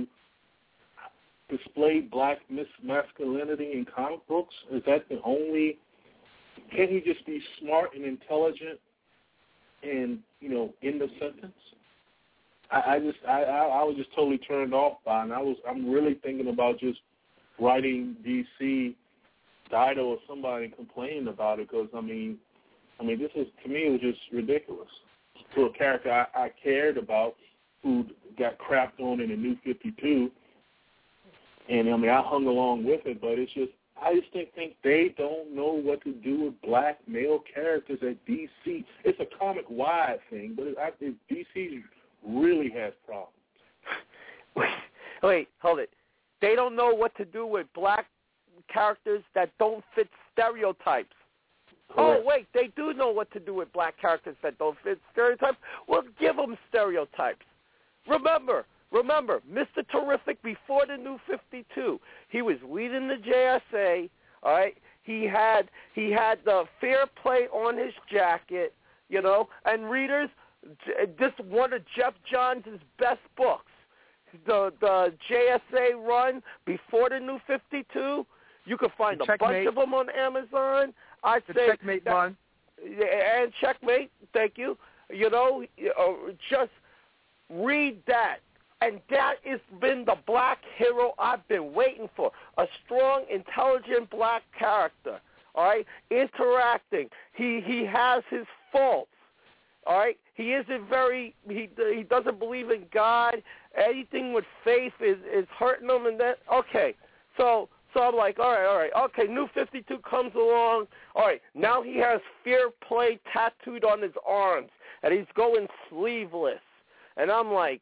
display black mis- masculinity in comic books? Is that the only? Can he just be smart and intelligent, and you know, in the sentence? I, I just, I, I, I was just totally turned off by it. And I was, I'm really thinking about just writing D C, Dido, or somebody and complaining about it because I mean. I mean, this is, to me, it was just ridiculous. To a character I, I cared about who got crapped on in the New fifty-two. And, I mean, I hung along with it, but it's just, I just think, think they don't know what to do with black male characters at D C. It's a comic-wide thing, but it, I think D C really has problems. Wait, wait, hold it. They don't know what to do with black characters that don't fit stereotypes. Correct. Oh, wait, they do know what to do with black characters that don't fit stereotypes. Well, give them stereotypes. Remember, remember, Mister Terrific before the New fifty-two, he was leading the J S A, all right? He had he had the fair play on his jacket, you know, and readers, this one of Jeff Johns' best books, the, the J S A run before the New fifty-two. You can find a bunch of them on Amazon. I'd the say Checkmate that, one. And Checkmate, thank you. You know, uh, just read that. And that has been the black hero I've been waiting for. A strong, intelligent black character, all right, interacting. He he has his faults, all right. He isn't very, he he doesn't believe in God. Anything with faith is, is hurting him. And that, okay, so... So I'm like, all right, all right, okay, New fifty-two comes along. All right, now he has Fair Play tattooed on his arms, and he's going sleeveless. And I'm like,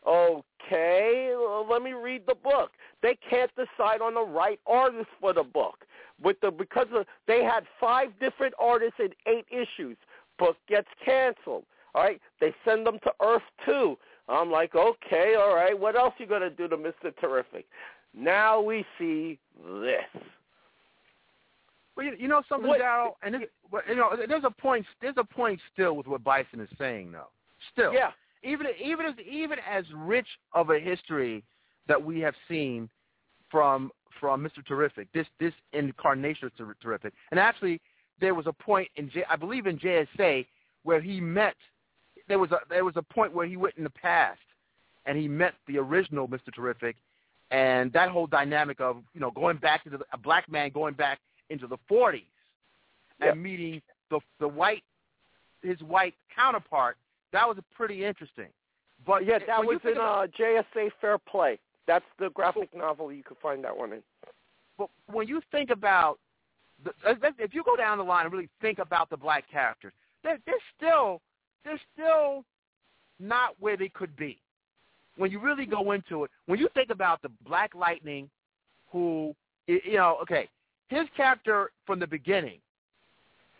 okay, well, let me read the book. They can't decide on the right artist for the book. With the Because of, they had five different artists in eight issues. Book gets canceled. All right, they send them to Earth two. I'm like, okay, all right, what else you going to do to Mister Terrific? Now we see this. Well, you, you know something, Darryl, and this, you know, there's a point. There's a point still with what Bison is saying, though. Still, yeah. Even even as even as rich of a history that we have seen from from Mister Terrific, this this incarnation of Ter- Terrific, and actually there was a point in J, I believe in J S A where he met. There was a there was a point where he went in the past, and he met the original Mister Terrific. And that whole dynamic of, you know, going back to the, a black man going back into the forties and yep. meeting the the white, his white counterpart, that was pretty interesting. But yeah, that was in about, uh, J S A Fair Play. That's the graphic novel. You could find that one in. But when you think about, the, if you go down the line and really think about the black characters, they're, they're still they're still not where they could be. When you really go into it, when you think about the Black Lightning, who, you know, okay, his character from the beginning,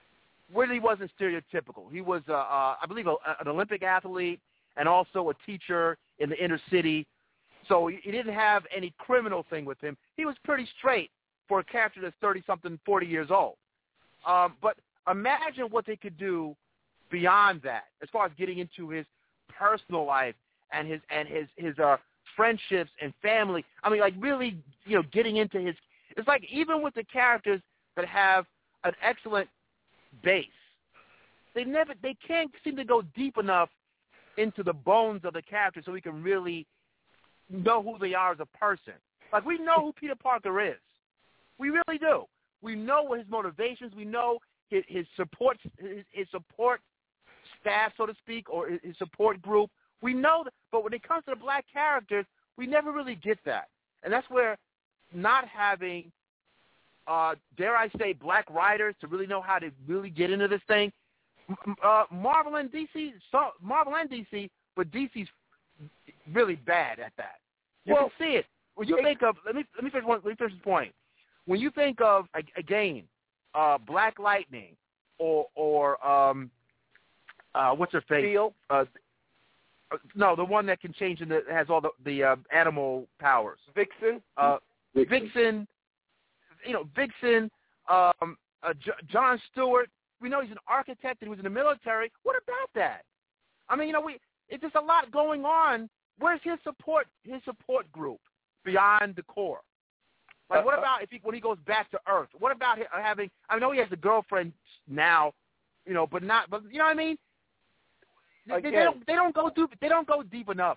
really wasn't stereotypical. He was, uh, uh, I believe, a, an Olympic athlete and also a teacher in the inner city. So he, he didn't have any criminal thing with him. He was pretty straight for a character that's thirty-something, forty years old. Um, but imagine what they could do beyond that, as far as getting into his personal life and his and his his uh, friendships and family. I mean, like really, you know, getting into his. It's like even with the characters that have an excellent base, they never they can't seem to go deep enough into the bones of the character so we can really know who they are as a person. Like, we know who Peter Parker is. We really do. We know what his motivations. We know his, his support his, his support staff, so to speak, or his support group. We know that, but when it comes to the black characters, we never really get that. And that's where not having, uh, dare I say, black writers to really know how to really get into this thing, uh, Marvel and D C, so, Marvel and D C, but D C's really bad at that. You well, can see it. When you think of, let me let me finish one, let me finish this point. When you think of, again, uh, Black Lightning or or um, uh, what's her face? Steel? Uh, no, the one that can change and has all the the uh, animal powers. Vixen. Uh, Vixen. Vixen. You know, Vixen. Um, uh, J- John Stewart. We know he's an architect and he was in the military. What about that? I mean, you know, we it's just a lot going on. Where's his support? His support group beyond the core. Like, what about if he, when he goes back to Earth? What about having? I know he has a girlfriend now, you know, but not. But you know what I mean? They, Again, they don't. They don't go deep. They don't go deep enough.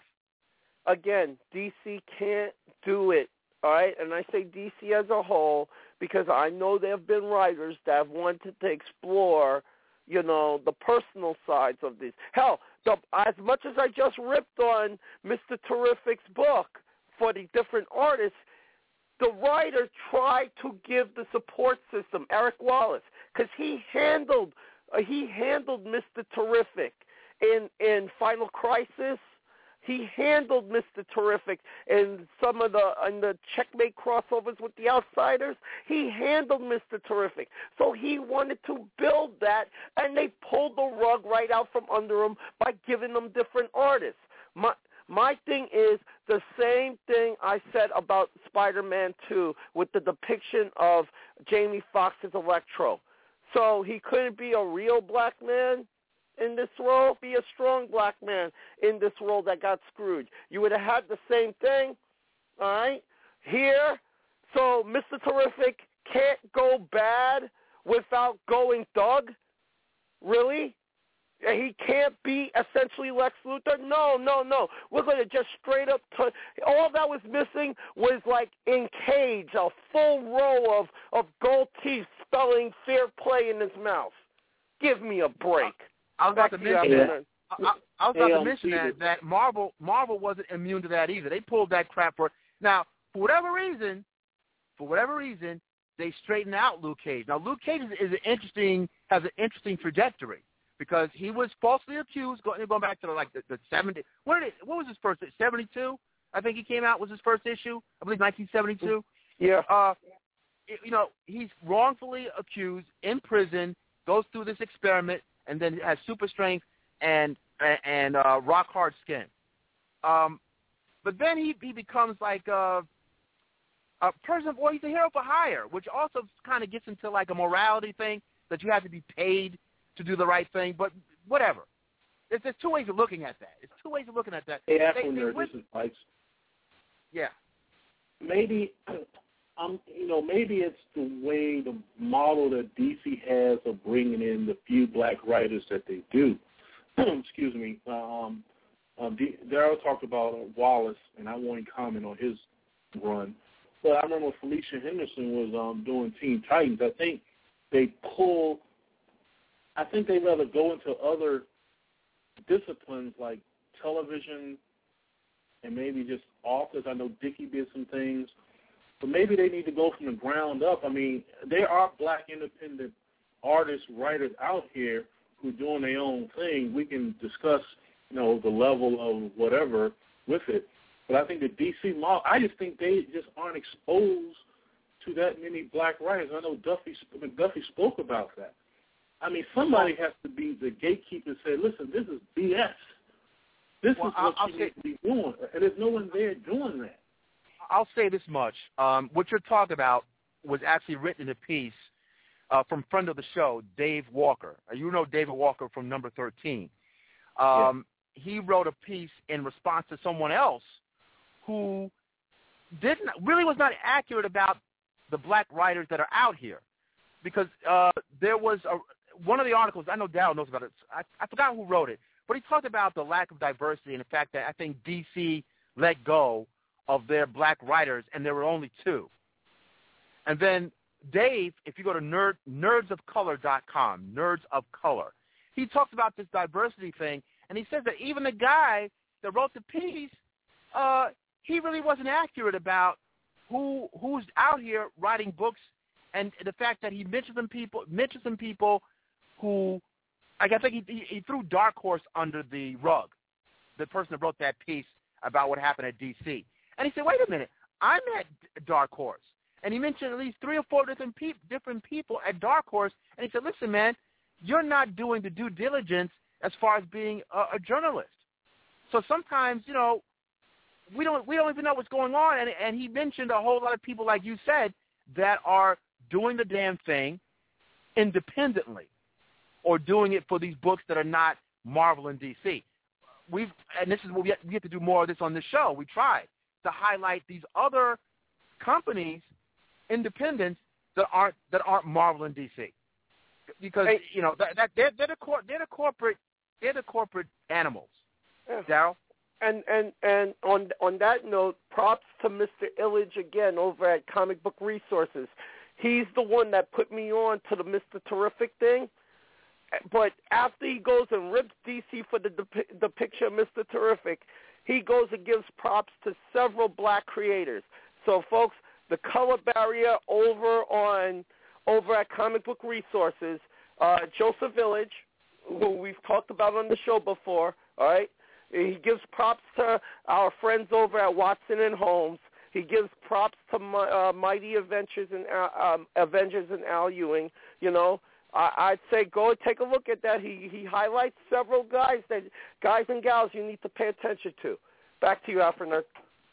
Again, D C can't do it. All right, and I say D C as a whole because I know there have been writers that have wanted to explore, you know, the personal sides of this. Hell, the, as much as I just ripped on Mister Terrific's book for the different artists, the writer tried to give the support system, Eric Wallace, because he handled uh, he handled Mister Terrific in in Final Crisis. He handled Mister Terrific in some of the in the Checkmate crossovers with the Outsiders. He handled Mister Terrific. So he wanted to build that, and they pulled the rug right out from under him by giving them different artists. My my thing is the same thing I said about Spider-Man two with the depiction of Jamie Foxx's Electro. So he couldn't be a real black man in this role, be a strong black man in this role that got screwed. You would have had the same thing, all right, here. So Mister Terrific can't go bad without going Doug? Really? He can't be essentially Lex Luthor? No, no, no. We're going to just straight up t- all that was missing was like in Cage, a full row of, of gold teeth spelling fair play in his mouth. Give me a break. I was about to mention that. I, I was about hey, to mention that, that Marvel Marvel wasn't immune to that either. They pulled that crap for now for whatever reason. For whatever reason, they straightened out Luke Cage. Now Luke Cage is, is an interesting has an interesting trajectory because he was falsely accused going, going back to the, like the, the seventy. What did it, what was his first seventy-two? I think he came out was his first issue. I believe nineteen seventy-two. Yeah. Uh, you know, he's wrongfully accused in prison. Goes through this experiment. And then has super strength and and uh, rock hard skin. Um, but then he he becomes like a, a person, or he's a hero for hire, which also kind of gets into like a morality thing that you have to be paid to do the right thing. But whatever. There's, there's two ways of looking at that. It's two ways of looking at that. Hey, they, Afro they Nerd, went, this is Pikes. Yeah. Maybe, um, you know, maybe it's the way the model that D C has of bringing in the few black writers that they do. Excuse me. Um, um, D- Daryl talked about uh, Wallace, and I won't comment on his run. But I remember Felicia Henderson was um, doing Teen Titans. I think they pull. I think they rather go into other disciplines like television and maybe just authors. I know Dickie did some things. But maybe they need to go from the ground up. I mean, there are black independent artists, writers out here who are doing their own thing. We can discuss, you know, the level of whatever with it. But I think the D C model, I just think they just aren't exposed to that many black writers. I know Duffy McDuffie spoke about that. I mean, somebody has to be the gatekeeper and say, listen, this is B S. This well, is what I'll, you I'll need to be doing. And there's no one there doing that. I'll say this much. Um, what you're talking about was actually written in a piece uh, from friend of the show, Dave Walker. Uh, you know David Walker from Number thirteen. Um, yeah. He wrote a piece in response to someone else who didn't really was not accurate about the black writers that are out here, because uh, there was a, one of the articles, I know Darryl knows about it, I, I forgot who wrote it, but he talked about the lack of diversity and the fact that I think D C let go of their black writers, and there were only two. And then Dave, if you go to nerd, nerds of color dot com, Nerds of Color, he talks about this diversity thing, and he says that even the guy that wrote the piece, uh, he really wasn't accurate about who who's out here writing books, and the fact that he mentioned some people, mentioned some people who, like I think he, he, he threw Dark Horse under the rug, the person that wrote that piece about what happened at D C. And he said, wait a minute, I'm at Dark Horse. And he mentioned at least three or four different, pe- different people at Dark Horse. And he said, listen, man, you're not doing the due diligence as far as being a, a journalist. So sometimes, you know, we don't we don't even know what's going on. And, and he mentioned a whole lot of people, like you said, that are doing the damn thing independently or doing it for these books that are not Marvel and D C. We've and this is what we have, we have to do more of this on this show. We try to highlight these other companies, independents that aren't that aren't Marvel and D C, because hey, you know that, that they're they're the cor- they're the corporate they're the corporate animals. Yeah. Darryl. And and and on on that note, props to Mister Illage again over at Comic Book Resources. He's the one that put me on to the Mister Terrific thing. But after he goes and rips D C for the dep- depiction of Mister Terrific, he goes and gives props to several black creators. So, folks, the color barrier over on over at Comic Book Resources, uh, Joseph Village, who we've talked about on the show before, all right? He gives props to our friends over at Watson and Holmes. He gives props to uh, Mighty Avengers and uh, um, Avengers and Al Ewing. You know, I, I'd say go and take a look at that. He he highlights several guys that guys and gals you need to pay attention to. Back to you, Alfred.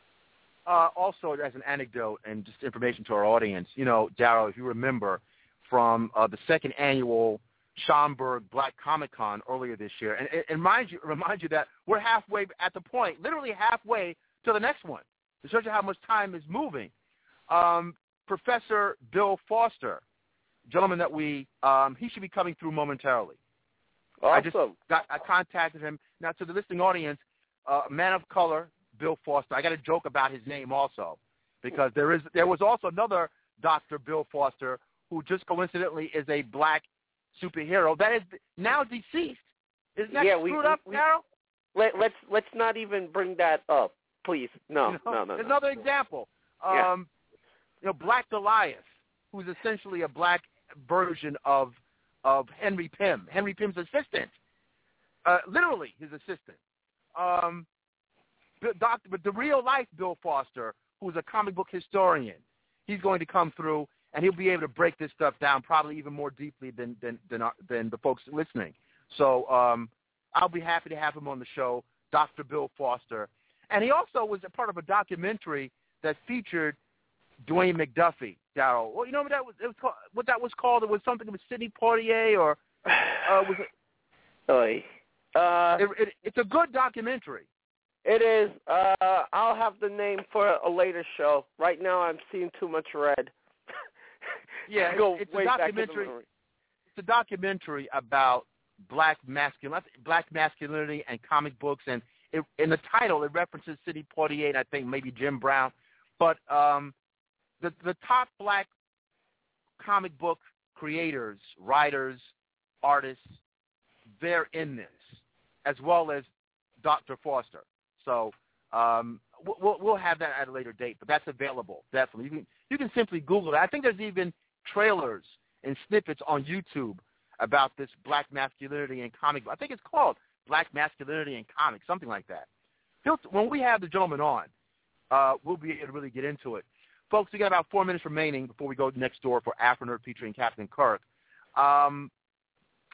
Uh, also, as an anecdote and just information to our audience, you know, Darryl, if you remember from uh, the second annual Schaumburg Black Comic Con earlier this year, and, and mind you, remind you that we're halfway at the point, literally halfway to the next one, to show you how much time is moving. Um, Professor Bill Foster, gentleman that we, um, he should be coming through momentarily. Awesome. I just got, I contacted him. Now, to the listening audience, uh, man of color, Bill Foster. I got a joke about his name also, because there is there was also another Doctor Bill Foster who just coincidentally is a black superhero that is now deceased. Isn't that yeah, screwed we, up, we, Darryl? Let, let's let's not even bring that up, please. No, you know, no, no. Another no. example. Yeah. Um, you know, Black Goliath, who's essentially a black version of of Henry Pym, Henry Pym's assistant, uh, literally his assistant. Um, Doctor, but the real life Bill Foster, who's a comic book historian, he's going to come through and he'll be able to break this stuff down probably even more deeply than than than, our, than the folks listening. So um, I'll be happy to have him on the show, Doctor Bill Foster. And he also was a part of a documentary that featured Dwayne McDuffie, Darryl. Well, you know what that was, it was called, what that was called? It was something with Sidney Poitier, or uh, was it? Oy. Uh, it, it? It's a good documentary. It is. Uh, I'll have the name for a later show. Right now, I'm seeing too much red. Yeah, Go it's, it's way a back in the documentary. memory. It's a documentary about black masculine, black masculinity and comic books, and it, in the title it references Sidney Poitier and I think maybe Jim Brown, but um, the the top black comic book creators, writers, artists, they're in this, as well as Doctor Foster. So um, we'll, we'll have that at a later date, but that's available, definitely. You can, you can simply Google it. I think there's even trailers and snippets on YouTube about this black masculinity and comic. I think it's called Black Masculinity and Comics, something like that. He'll, when we have the gentleman on, uh, we'll be able to really get into it. Folks, we got about four minutes remaining before we go next door for Afro Nerd featuring Captain Kirk. Um,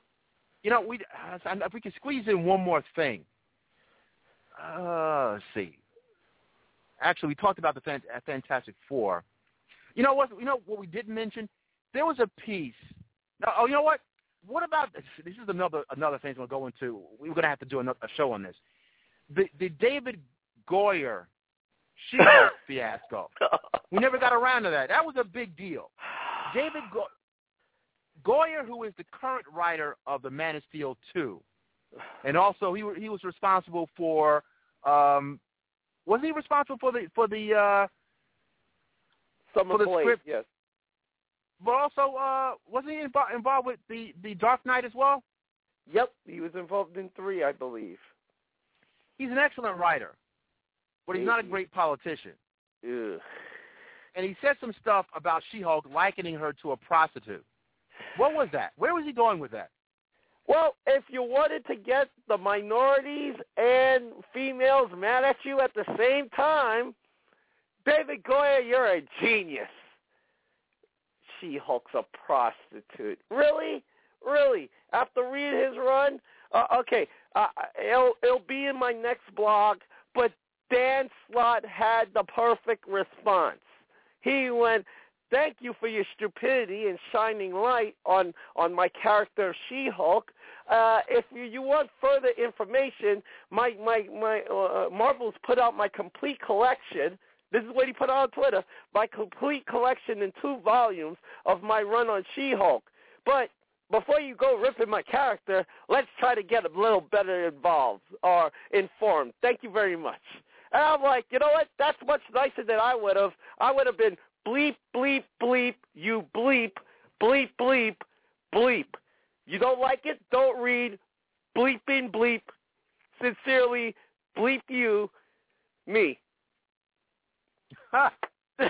you know, we if we could squeeze in one more thing. Uh, let's see. Actually, we talked about the Fant- Fantastic Four. You know what? You know what we didn't mention? There was a piece. No, oh, you know what? What about this? This is another another thing we're going to. We're going to have to do another, a show on this. The the David Goyer She-Hulk fiasco. We never got around to that. That was a big deal. David Go- Goyer, who is the current writer of the Man of Steel two, and also he he was responsible for. Um, was he responsible for the for the uh, Summer for the Blade, script? yes. But also, uh, wasn't he invo- involved with the, the Dark Knight as well? Yep, he was involved in three, I believe. He's an excellent writer, but he's not a great politician. Ugh. And he said some stuff about She-Hulk likening her to a prostitute. What was that? Where was he going with that? Well, if you wanted to get the minorities and females mad at you at the same time, David Goyer, you're a genius. She-Hulk's a prostitute. Really? Really? After reading his run? Uh, okay, uh, it'll, it'll be in my next blog, but Dan Slott had the perfect response. He went, thank you for your stupidity and shining light on, on my character She-Hulk. Uh, if you, you want further information, my, my, my uh, Marvel's put out my complete collection. This is what he put on Twitter, my complete collection in two volumes of my run on She-Hulk. But before you go ripping my character, let's try to get a little better involved or informed. Thank you very much. And I'm like, you know what? That's much nicer than I would have. I would have been bleep, bleep, bleep, you bleep, bleep, bleep, bleep. You don't like it? Don't read. Bleeping, bleep. Sincerely, bleep you, me. yeah,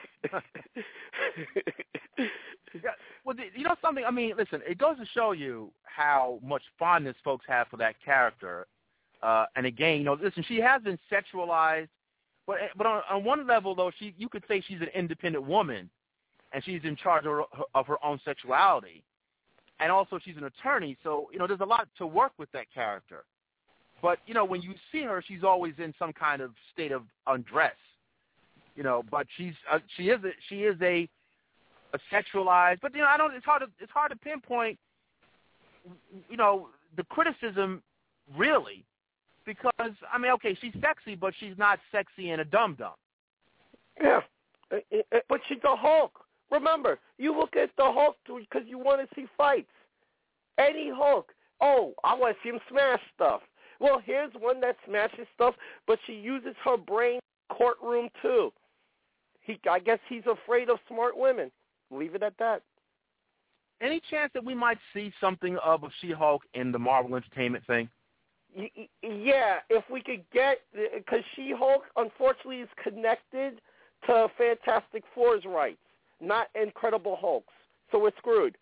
well, you know something? I mean, listen, it goes to show you how much fondness folks have for that character. Uh, and again, you know, listen, she has been sexualized, but but on, on one level, though, she you could say she's an independent woman, and she's in charge of her, of her own sexuality, and also she's an attorney. So you know, there's a lot to work with that character. But you know, when you see her, she's always in some kind of state of undress. You know, but she's uh, she is a, she is a, a sexualized. But you know, I don't. It's hard to it's hard to pinpoint. You know, the criticism really, because I mean, okay, she's sexy, but she's not sexy and a dum dum. Yeah, but she's the Hulk. Remember, you look at the Hulk because you want to see fights. Any Hulk. Oh, I want to see him smash stuff. Well, here's one that smashes stuff, but she uses her brain courtroom too. He, I guess he's afraid of smart women. Leave it at that. Any chance that we might see something of a She-Hulk in the Marvel Entertainment thing? Y- yeah, if we could get, because She-Hulk, unfortunately, is connected to Fantastic Four's rights, not Incredible Hulks. So we're screwed.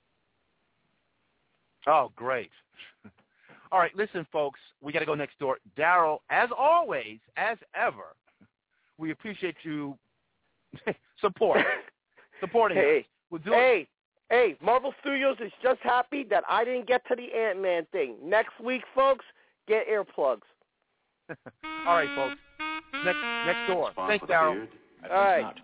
Oh, great. All right, listen, folks, we got to go next door. Daryl, as always, as ever, we appreciate you support, supporting hey, us. We'll do hey, it. hey, Marvel Studios is just happy that I didn't get to the Ant-Man thing. Next week, folks, get earplugs. All right, folks. Next, next door. Thanks, Daryl. All right. Not.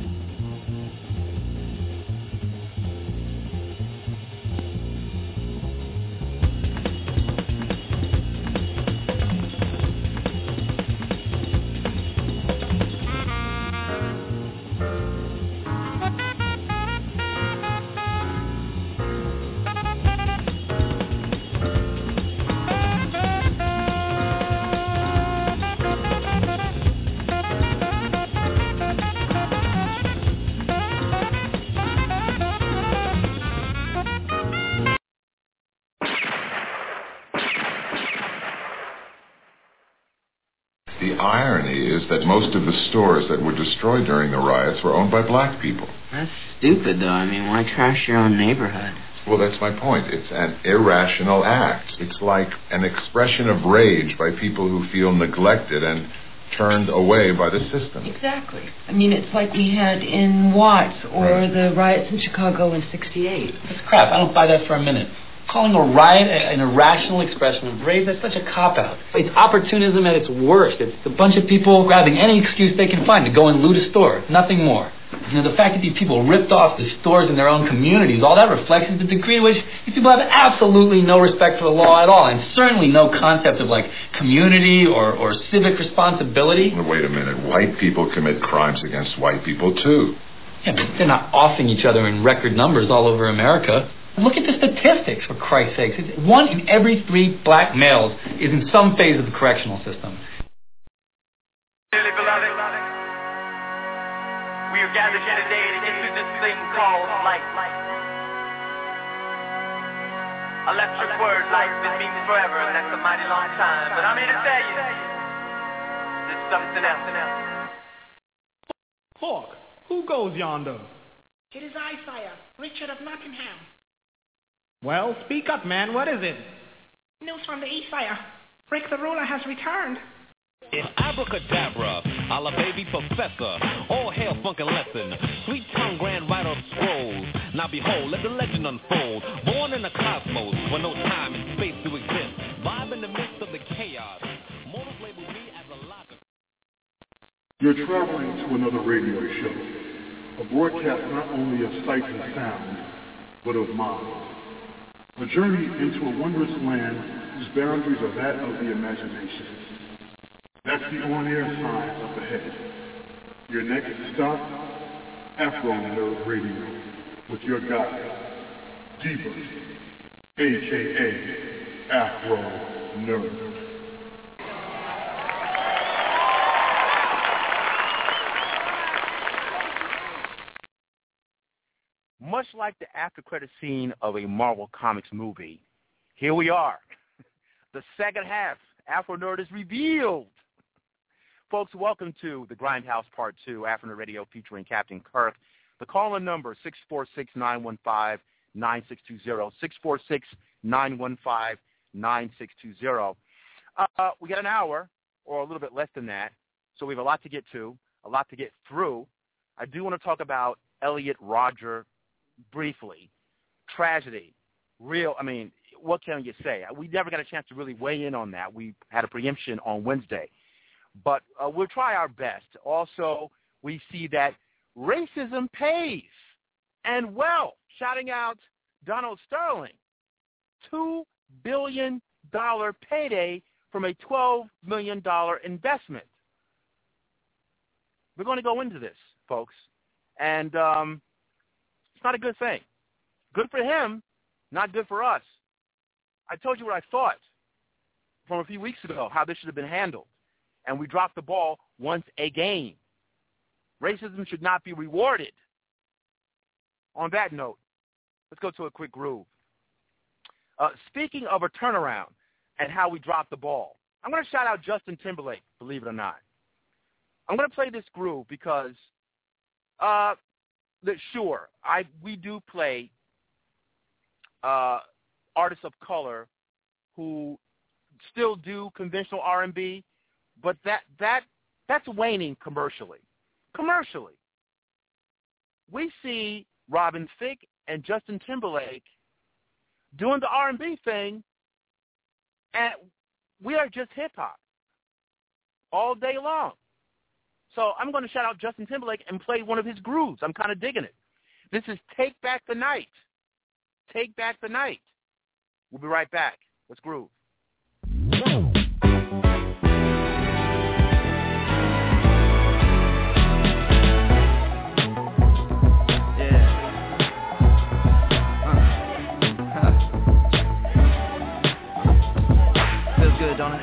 The irony is that most of the stores that were destroyed during the riots were owned by black people. That's stupid, though. I mean, why trash your own neighborhood? Well, that's my point. It's an irrational act. It's like an expression of rage by people who feel neglected and turned away by the system. Exactly. I mean, it's like we had in Watts or right. the riots in Chicago in sixty-eight. That's crap. I don't buy that for a minute. Calling a riot an irrational expression of rage, that's such a cop-out. It's opportunism at its worst. It's a bunch of people grabbing any excuse they can find to go and loot a store, nothing more. You know, the fact that these people ripped off the stores in their own communities, all that reflects is the degree to which these people have absolutely no respect for the law at all, and certainly no concept of, like, community or, or civic responsibility. Wait a minute. White people commit crimes against white people, too. Yeah, but they're not offing each other in record numbers all over America. Look at the statistics, for Christ's sakes. It's one in every three black males is in some phase of the correctional system. Dearly beloved, we are gathered here today to get through this thing called life. Electric word, life, it means forever, and that's a mighty long time. But I'm here to tell you, there's something else. Hawk, who goes yonder? It is I, sire, Richard of Nottingham. Well, speak up, man. What is it? News from the east, sire. Rick the ruler has returned. It's abracadabra, a la baby professor. All hail funkin' lesson. Sweet tongue grand writer of scrolls. Now behold, let the legend unfold. Born in the cosmos, where no time and space do exist. Vibe in the midst of the chaos. Mortals label me as a locker. You're traveling to another radio show. A broadcast not only of sight and sound, but of mind. A journey into a wondrous land whose boundaries are that of the imagination. That's the on-air sign up ahead. Your next stop, Afro Nerd Radio, with your guide, D-Bert, a k a. Afro Nerd. Much like the after-credit scene of a Marvel Comics movie, here we are. The second half, Afro Nerd is revealed. Folks, welcome to the Grindhouse Part two, Afro Nerd Radio featuring Captain Kirk. The call-in number, six four six, nine one five, nine six two zero, six four six, nine one five, nine six two zero. Uh, we got an hour, or a little bit less than that, so we have a lot to get to, a lot to get through. I do want to talk about Elliot Rodger briefly. Tragedy. Real, I mean, what can you say? We never got a chance to really weigh in on that. We had a preemption on Wednesday. But uh, we'll try our best. Also, we see that racism pays. And, well, shouting out Donald Sterling, two billion dollars payday from a twelve million dollars investment. We're going to go into this, folks. And um, it's not a good thing. Good for him, not good for us. I told you what I thought from a few weeks ago, how this should have been handled. And we dropped the ball once again. Racism should not be rewarded. On that note, let's go to a quick groove. Uh, speaking of a turnaround and how we dropped the ball, I'm going to shout out Justin Timberlake, believe it or not. I'm going to play this groove because, uh, the, sure, I we do play uh, artists of color who still do conventional R and B, but that that that's waning commercially. Commercially, we see Robin Thicke and Justin Timberlake doing the R and B thing, and we are just hip hop all day long. So I'm going to shout out Justin Timberlake and play one of his grooves. I'm kind of digging it. This is Take Back the Night. Take Back the Night. We'll be right back. Let's groove. Feels good, don't it?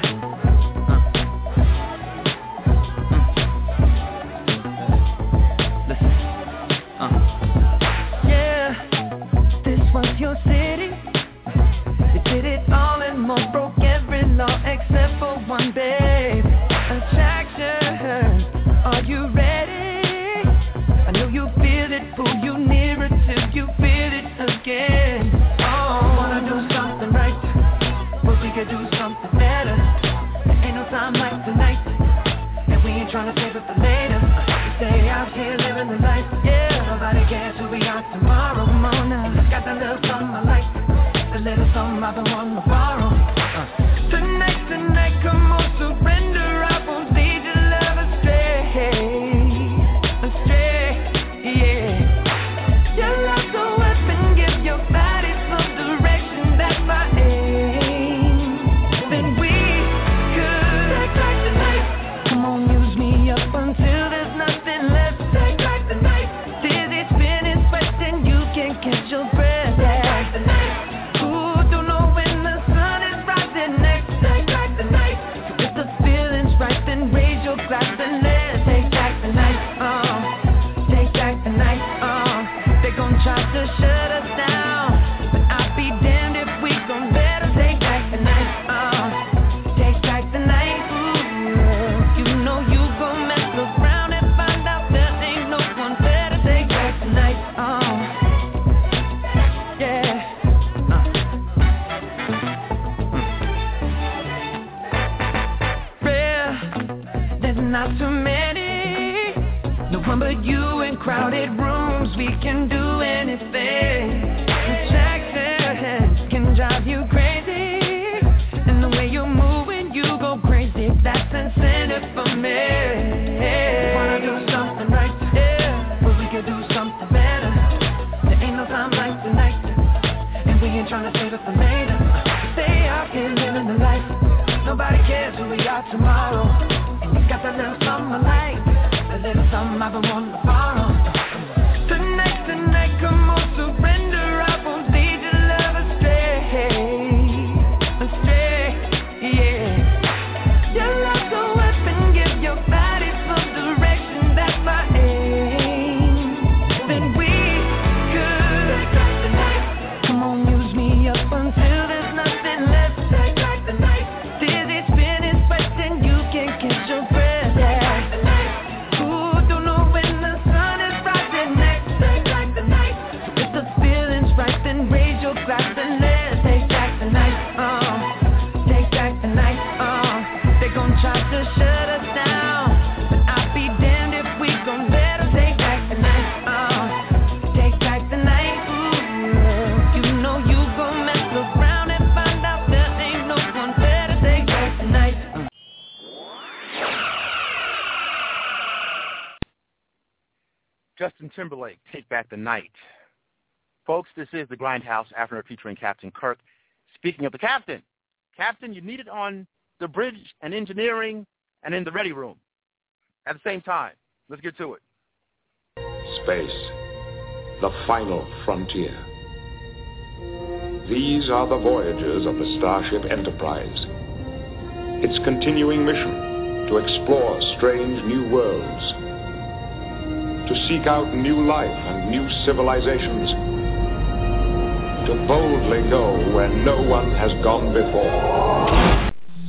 Your city, you did it all and more, broke every law except for one, babe. Attraction, are you ready? I know you feel it, pull you nearer till you feel it again. Oh, wanna do something right, but we could do something better. There ain't no time like tonight, and we ain't trying to save it for later. We stay out here living the life, yeah. Nobody cares who we are tomorrow. Come on now, got that little something I like. The little something I've been wanting to borrow. Uh. Tonight, tonight, come on, surrender. I won't lead your love astray. Astray, yeah. Your love's a weapon, give your body some direction. That's my aim. Then we could act like the night. Come on, use me up until there's nothing left. Act like the night. Dizzy, spinning, sweating, you can't catch your breath. Act like the night. Ooh, don't know when the sun is rising next. Act like the night. So if the feeling's right, then raise your glass and let's take back the night. Uh, take back the night. Uh, they gon' try to shut us down, but I'll be damned if we gon' let us take back the night. Uh, take back the night. Ooh, you know you gon' mess around and find out there ain't no one better. Take back the night. Uh, yeah. Uh. There's not too many, no one but you in crowded rooms. We can do anything. Attraction can drive you crazy, and the way you move when you go crazy, that's incentive for me. We wanna do something right, yeah, but we can do something better. There ain't no time like tonight, and we ain't trying to save it for later. Stay out here living the life. Nobody cares who we are tomorrow. And you got that little something I like, a little something I've been wanting to borrow. Tonight, tonight, come on, surrender. I won't lead your love astray. Astray, yeah. Your love's a weapon, give your body some direction. That's my aim. Then we could act like the night. Come on, use me up until there's nothing left. Act like the night. Dizzy, spinning, sweating, you can't catch your breath. Act like the night. Ooh, don't know when the sun is rising next. Act like the night. So if the feeling's right, then raise your glass and let's take back the night. Uh, take back the night. Uh, they gon' try to shut us down, but I'll be damned if we gon' let us take back the night. Uh, take back the night. Ooh, you know you gon' mess around and find out there ain't no one better. Take back the night. Uh. Justin Timberlake, Take Back the Night. Folks, this is the Grindhouse Afternoon featuring Captain Kirk. Speaking of the captain, Captain, you need it on the bridge and engineering and in the ready room at the same time. Let's get to it. Space, the final frontier. These are the voyages of the Starship Enterprise. Its continuing mission to explore strange new worlds, to seek out new life and new civilizations, to boldly go where no one has gone before.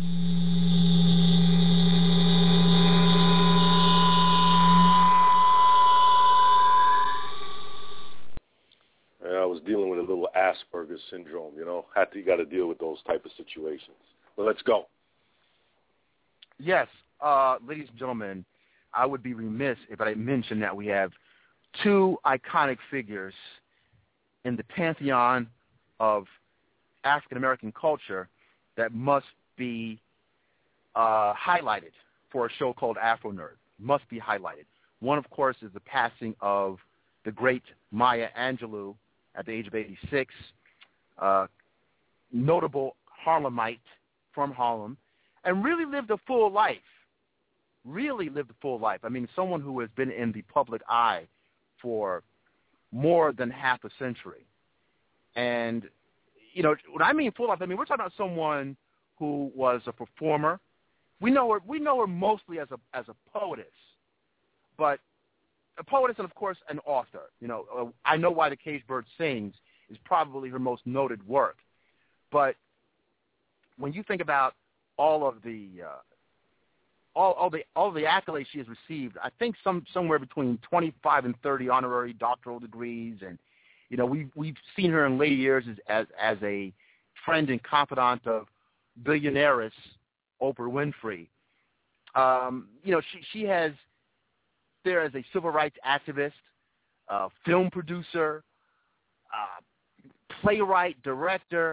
I was dealing with a little Asperger's syndrome, you know. Had to, you got to deal with those type of situations. But let's go. Yes, uh, ladies and gentlemen, I would be remiss if I didn't mention that we have two iconic figures in the pantheon of African-American culture that must be uh, highlighted for a show called Afro Nerd. Must be highlighted. One, of course, is the passing of the great Maya Angelou at the age of eighty-six, uh, notable Harlemite from Harlem, and really lived a full life. Really lived a full life. I mean, someone who has been in the public eye for more than half a century. And, you know, when I mean full life, I mean, we're talking about someone who was a performer. We know her, we know her mostly as a, as a poetess, but a poetess and, of course, an author. You know, uh, I Know Why the Caged Bird Sings is probably her most noted work. But when you think about all of the uh, all, all the all the accolades she has received, I think some somewhere between twenty-five and thirty honorary doctoral degrees, and you know we've we've seen her in later years as as, as a friend and confidant of billionairess Oprah Winfrey. Um, you know, she she has there as a civil rights activist, uh, film producer, uh, playwright, director.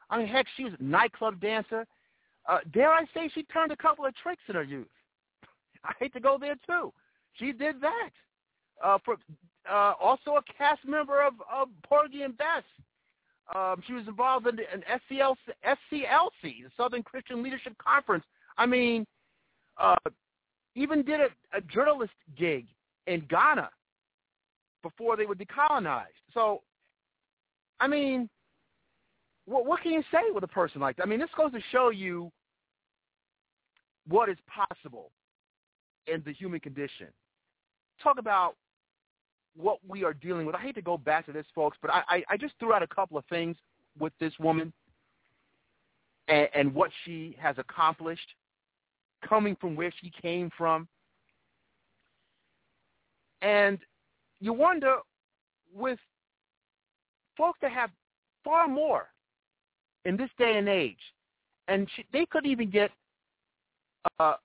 I mean, heck, she was a nightclub dancer. Uh, dare I say she turned a couple of tricks in her youth. I hate to go there, too. She did that. Uh, for, uh, also a cast member of, of Porgy and Bess. Um, she was involved in an S C L C, S C L C, the Southern Christian Leadership Conference. I mean, uh, even did a, a journalist gig in Ghana before they were decolonized. So, I mean, what, what can you say with a person like that? I mean, this goes to show you what is possible in the human condition. Talk about what we are dealing with. I hate to go back to this, folks, but I, I, I just threw out a couple of things with this woman and, and what she has accomplished, coming from where she came from. And you wonder, with folks that have far more in this day and age, and she, they couldn't even get uh,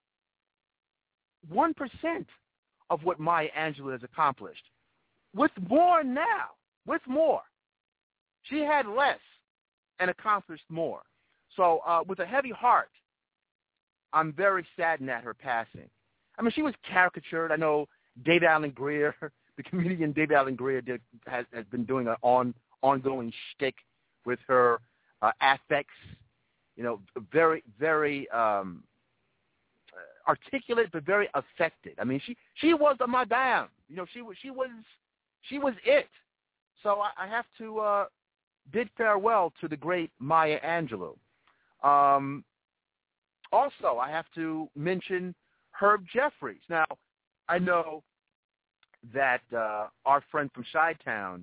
one percent of what Maya Angelou has accomplished. With more now, with more. She had less and accomplished more. So uh, with a heavy heart, I'm very saddened at her passing. I mean, she was caricatured. I know David Alan Grier, the comedian David Alan Grier, did, has, has been doing an on, ongoing shtick with her uh, affects. You know, very, very um, articulate, but very affected. I mean, she she was a madame. You know, she was she was she was it. So I, I have to uh, bid farewell to the great Maya Angelou. Um, also, I have to mention Herb Jeffries. Now, I know that uh, our friend from Chi-Town,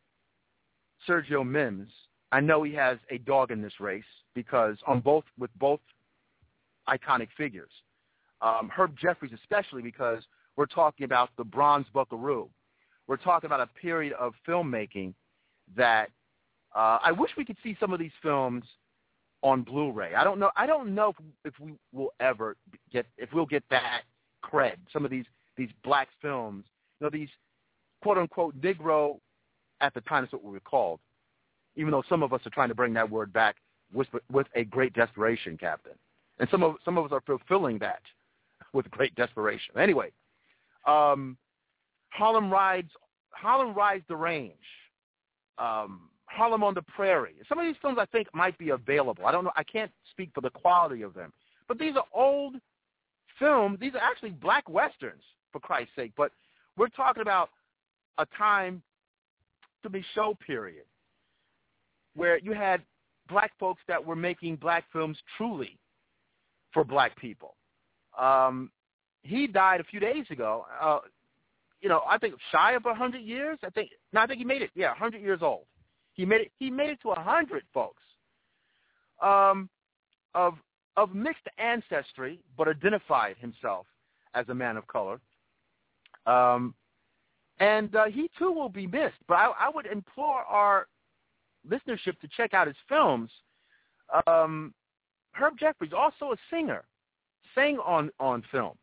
Sergio Mims, I know he has a dog in this race because on both with both iconic figures. Um, Herb Jeffries especially, because we're talking about the Bronze Buckaroo. We're talking about a period of filmmaking that uh, I wish we could see some of these films on Blu-ray. I don't know. I don't know if, if we will ever get if we'll get that cred. Some of these these black films, you know, these quote unquote Negro, at the time that's what we were called. Even though some of us are trying to bring that word back with with a great desperation, Captain, and some of some of us are fulfilling that with great desperation. Anyway, um, Harlem rides Harlem rides the range. Um, Harlem on the Prairie. Some of these films I think might be available. I don't know. I can't speak for the quality of them. But these are old films. These are actually black westerns, for Christ's sake. But we're talking about a time to be show period where you had black folks that were making black films truly for black people. Um, he died a few days ago. Uh, you know, I think shy of a hundred years. I think no, I think he made it. Yeah, a hundred years old. He made it. He made it to a hundred, folks. Um, of of mixed ancestry, but identified himself as a man of color. Um, and uh, he too will be missed. But I, I would implore our listenership to check out his films. Um, Herb Jeffries, also a singer, sang on on film.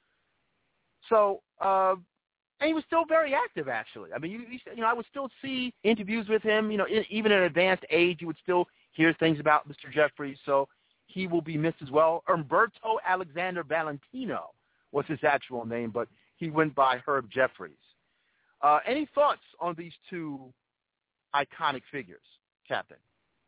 So. Uh, And he was still very active, actually. I mean, you, you know, I would still see interviews with him. You know, in, even at an advanced age, you would still hear things about Mister Jeffries. So he will be missed as well. Umberto Alexander Valentino was his actual name, but he went by Herb Jeffries. Uh, any thoughts on these two iconic figures, Captain?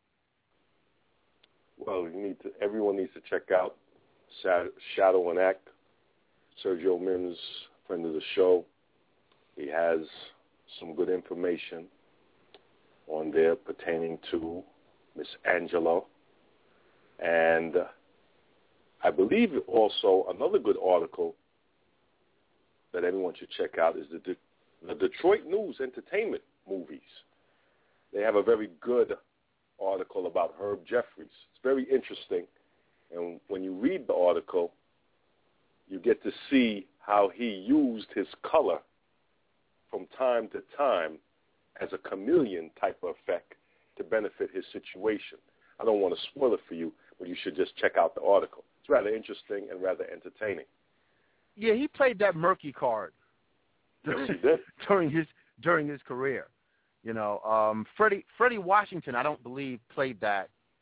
Well, you need to. Everyone needs to check out Shadow and Act. Sergio Mims, friend of the show. He has some good information on there pertaining to Miss Angela. And uh, I believe also another good article that everyone should check out is the, De- the Detroit News Entertainment Movies. They have a very good article about Herb Jeffries. It's very interesting. And when you read the article, you get to see how he used his color from time to time as a chameleon type of effect to benefit his situation. I don't want to spoil it for you, but you should just check out the article. It's rather interesting and rather entertaining. Yeah, he played that murky card yes, he did. during his during his career. You know, um, Freddie Freddie Washington, I don't believe, played that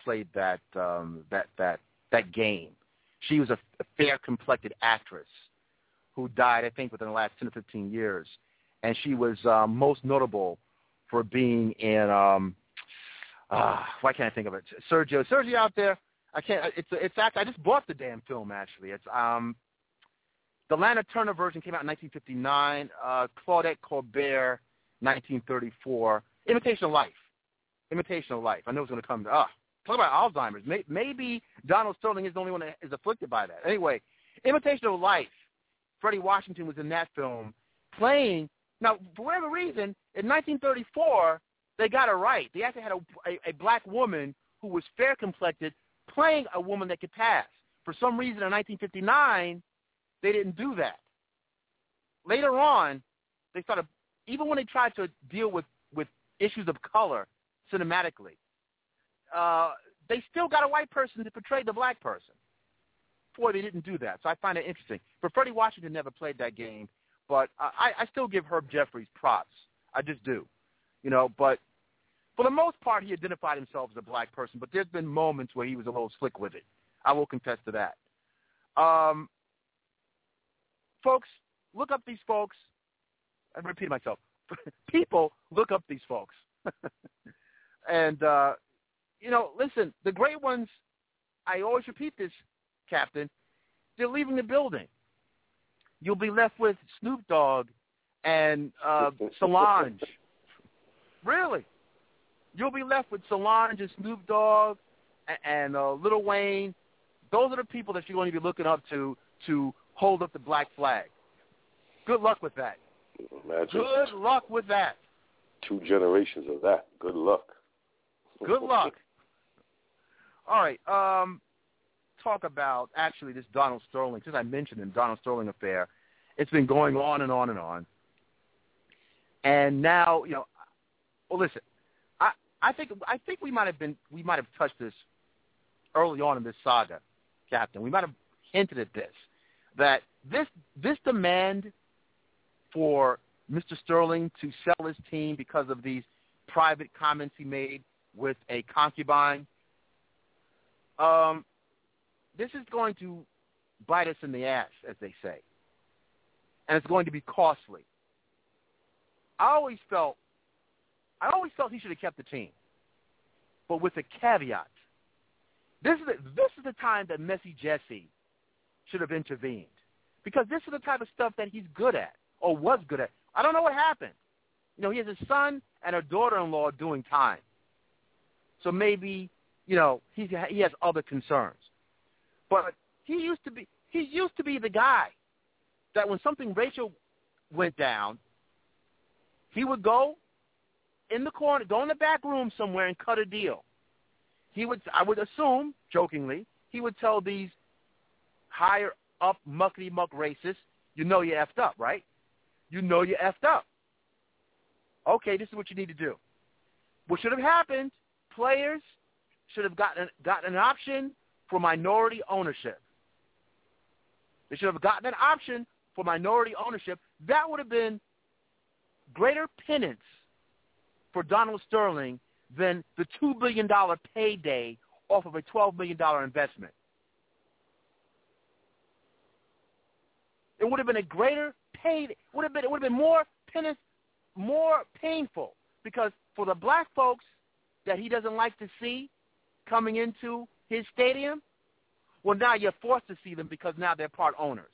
played that um, that that that game. She was a, a fair-complected actress who died, I think, within the last ten to fifteen years, and she was um, most notable for being in. Um, uh, why can't I think of it? Sergio, Sergio out there. I can't. It's it's act. I just bought the damn film actually. It's um, the Lana Turner version came out in nineteen fifty-nine. Uh, Claudette Colbert, nineteen thirty-four. Imitation of Life. Imitation of Life. I know it's going to come. Ah, talk about Alzheimer's. May, maybe Donald Sterling is the only one that is afflicted by that. Anyway, Imitation of Life. Freddie Washington was in that film, playing. Now, for whatever reason, in nineteen thirty-four, they got it right. They actually had a, a, a black woman who was fair-complected playing a woman that could pass. For some reason, in nineteen fifty-nine, they didn't do that. Later on, they started, even when they tried to deal with, with issues of color cinematically, uh, they still got a white person to portray the black person. Boy, they didn't do that, so I find it interesting. But Freddie Washington never played that game, but I, I still give Herb Jeffries props. I just do. You know, but for the most part, he identified himself as a black person, but there's been moments where he was a little slick with it. I will confess to that. Um, folks, look up these folks. I'm repeating myself. People, look up these folks. and, uh, you know, listen, the great ones, I always repeat this, Captain, they're leaving the building. You'll be left with Snoop Dogg and uh, Solange. Really. You'll be left with Solange and Snoop Dogg and, and uh, Lil Wayne. Those are the people that you're going to be looking up to to hold up the black flag. Good luck with that. Imagine. Good luck with that. Two generations of that. Good luck. Good luck. All right. Um, talk about, actually, this Donald Sterling. Since I mentioned the Donald Sterling affair, it's been going on and on and on. And now, you know, well, listen, I, I think I think we might have been we might have touched this early on in this saga, Captain. We might have hinted at this, that this this demand for Mister Sterling to sell his team because of these private comments he made with a concubine, um, this is going to bite us in the ass, as they say, and it's going to be costly. I always felt I always felt he should have kept the team, but with a caveat. This is the, this is the time that Messy Jesse should have intervened, because this is the type of stuff that he's good at or was good at. I don't know what happened. You know, he has a son and a daughter-in-law doing time, so maybe you know he he has other concerns. But he used to be he used to be the guy that when something racial went down, he would go in the corner, go in the back room somewhere and cut a deal. He would, I would assume, jokingly, he would tell these higher up muckety muck racists, you know you effed up, right? You know you effed up. Okay, this is what you need to do. What should have happened, players should have gotten, gotten an option for minority ownership. They should have gotten an option for minority ownership. That would have been greater penance for Donald Sterling than the two billion dollars payday off of a twelve million dollars investment. It would have been a greater pay. Would have been. It would have been more penance, more painful, because for the black folks that he doesn't like to see coming into his stadium, well, now you're forced to see them because now they're part owners.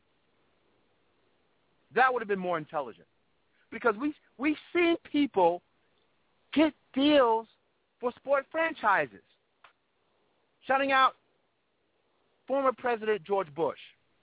That would have been more intelligent, because we we've seen people get deals for sport franchises. Shouting out former President George Bush.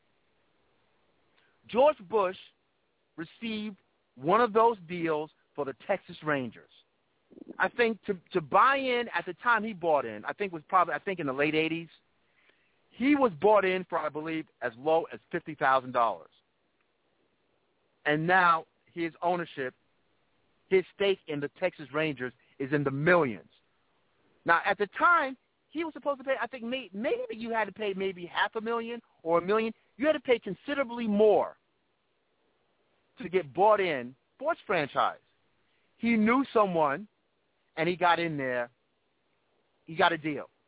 George Bush received one of those deals for the Texas Rangers. I think to, to buy in at the time he bought in, I think was probably, I think in the late eighties, he was bought in for, I believe, as low as fifty thousand dollars. And now his ownership, his stake in the Texas Rangers is in the millions. Now, at the time, he was supposed to pay, I think maybe, maybe you had to pay maybe half a million or a million. You had to pay considerably more to get bought in sports franchise. He knew someone, and he got in there. He got a deal.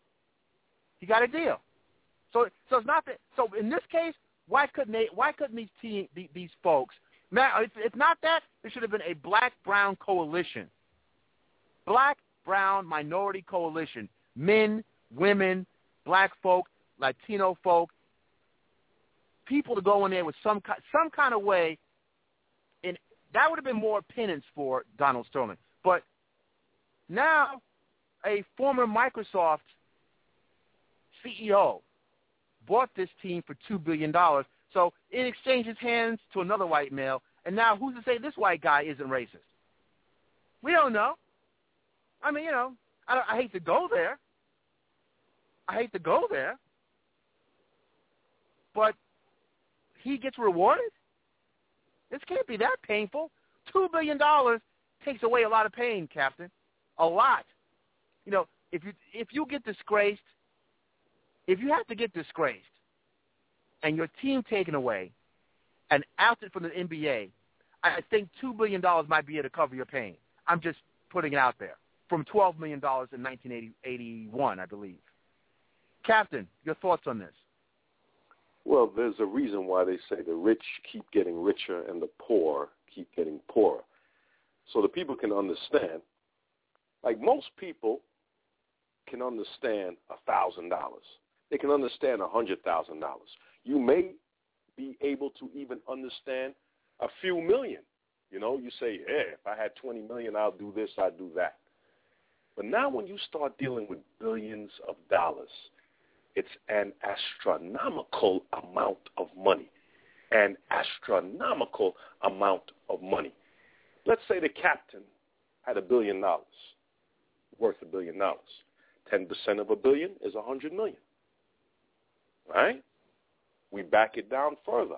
He got a deal. So, so it's not that. So in this case, why couldn't they? Why couldn't these team, these folks? Man, it's, it's not that. There should have been a black-brown coalition, black-brown minority coalition, men, women, black folk, Latino folk, people to go in there with some some kind of way. And that would have been more penance for Donald Sterling. But now, a former Microsoft C E O bought this team for two billion dollars. So it exchanges hands to another white male, and now who's to say this white guy isn't racist? We don't know. I mean, you know, I, I hate to go there. I hate to go there. But he gets rewarded? This can't be that painful. two billion dollars takes away a lot of pain, Captain. A lot. You know, if you if you get disgraced, if you have to get disgraced and your team taken away and ousted from the N B A, I think two billion dollars might be able to cover your pain. I'm just putting it out there. From twelve million dollars in nineteen eighty-one, I believe. Captain, your thoughts on this? Well, there's a reason why they say the rich keep getting richer and the poor keep getting poorer. So the people can understand. Like most people can understand one thousand dollars. They can understand one hundred thousand dollars. You may be able to even understand a few million. You know, you say, yeah, if I had twenty million dollars, I'll do this, I'll do that. But now when you start dealing with billions of dollars, it's an astronomical amount of money. An astronomical amount of money. Let's say the captain had a billion dollars, worth a billion dollars. ten percent of a billion is one hundred million. Right? We back it down further.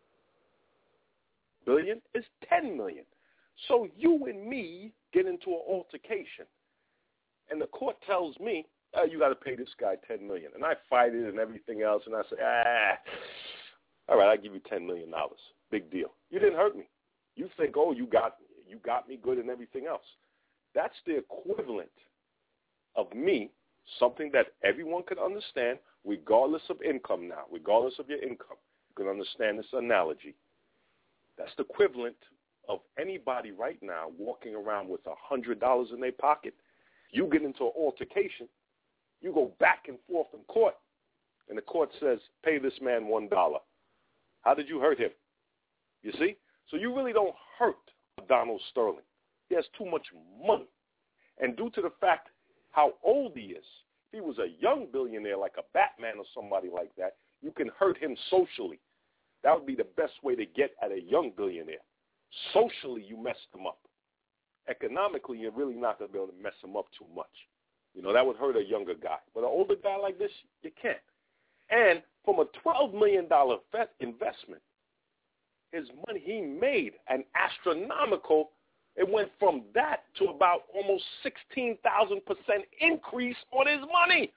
Billion is ten million. So you and me get into an altercation, and the court tells me, oh, you got to pay this guy ten million dollars. And I fight it and everything else, and I say, ah, all right, I'll give you ten million dollars. Big deal. You didn't hurt me. You think, oh, you got me. You got me good and everything else. That's the equivalent of me, something that everyone can understand, regardless of income now, regardless of your income. You can understand this analogy. That's the equivalent of anybody right now walking around with one hundred dollars in their pocket. You get into an altercation. You go back and forth in court, and the court says, pay this man one dollar. How did you hurt him? You see? So you really don't hurt Donald Sterling. He has too much money. And due to the fact how old he is, if he was a young billionaire like a Batman or somebody like that, you can hurt him socially. That would be the best way to get at a young billionaire. Socially, you messed him up. Economically, you're really not going to be able to mess him up too much. You know, that would hurt a younger guy. But an older guy like this, you can't. And from a twelve million dollars investment, his money he made an astronomical, it went from that to about almost sixteen thousand percent increase on his money.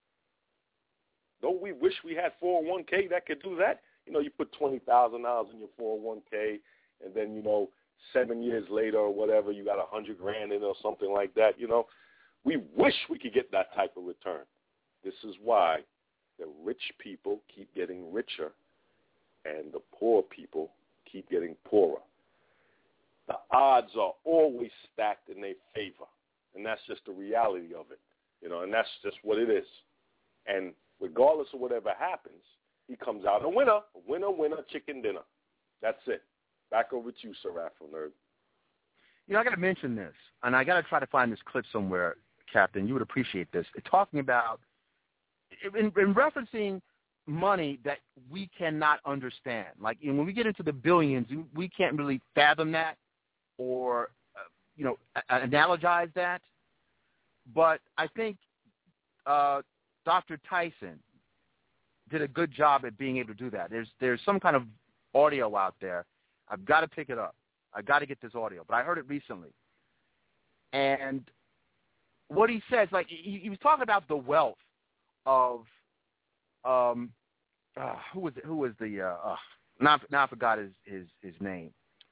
Don't we wish we had four oh one k that could do that? You know, you put twenty thousand dollars in your four oh one k, and then, you know, seven years later or whatever, you got a hundred grand in it or something like that. You know, we wish we could get that type of return. This is why the rich people keep getting richer and the poor people keep getting poorer. The odds are always stacked in their favor, and that's just the reality of it, you know, and that's just what it is. And regardless of whatever happens, he comes out a winner, a winner, winner, chicken dinner. That's it. Back over to you, Sir Afro Nerd. You know, I got to mention this, and I got to try to find this clip somewhere, Captain. You would appreciate this. It's talking about, in, in referencing money that we cannot understand. Like, you know, when we get into the billions, we can't really fathom that or, uh, you know, analogize that. But I think uh, Doctor Tyson did a good job at being able to do that. There's there's some kind of audio out there. I've got to pick it up. I've got to get this audio. But I heard it recently. And what he says, like, he, he was talking about the wealth of, um, uh, who was it, who was the, uh, uh, now, now I forgot his, his, his name,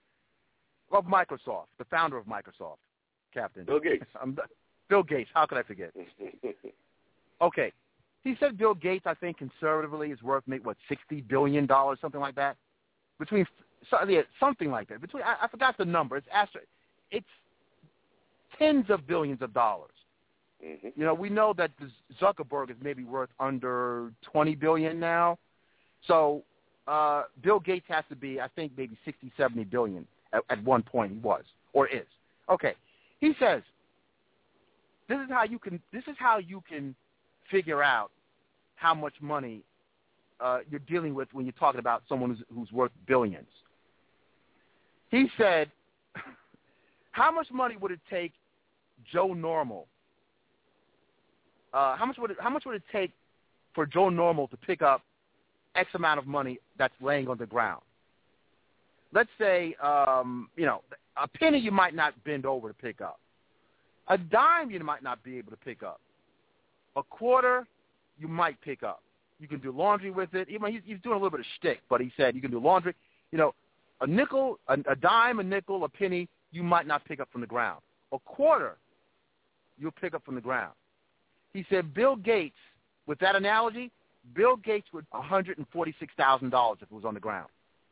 of Microsoft, the founder of Microsoft, Captain. Bill Gates. I'm, Bill Gates. How could I forget? Okay. he said Bill Gates, I think, conservatively is worth maybe what sixty billion dollars, something like that. Between so, yeah, something like that. Between I, I forgot the number. It's astro, It's tens of billions of dollars. Mm-hmm. You know, we know that Zuckerberg is maybe worth under twenty billion now. So uh, Bill Gates has to be, I think, maybe sixty, seventy billion at, at one point. He was or is. Okay. He says, "This is how you can. This is how you can figure out how much money uh, you're dealing with when you're talking about someone who's, who's worth billions." He said, "How much money would it take Joe Normal? Uh, how much would it, how much would it take for Joe Normal to pick up X amount of money that's laying on the ground? Let's say, um, you know, a penny you might not bend over to pick up. A dime you might not be able to pick up. A quarter you might pick up. You can do laundry with it. Even he's, he's doing a little bit of shtick, but he said you can do laundry. You know, a nickel, a, a dime, a nickel, a penny you might not pick up from the ground. A quarter you'll pick up from the ground." He said Bill Gates, with that analogy, Bill Gates would one hundred forty-six thousand dollars if it was on the ground.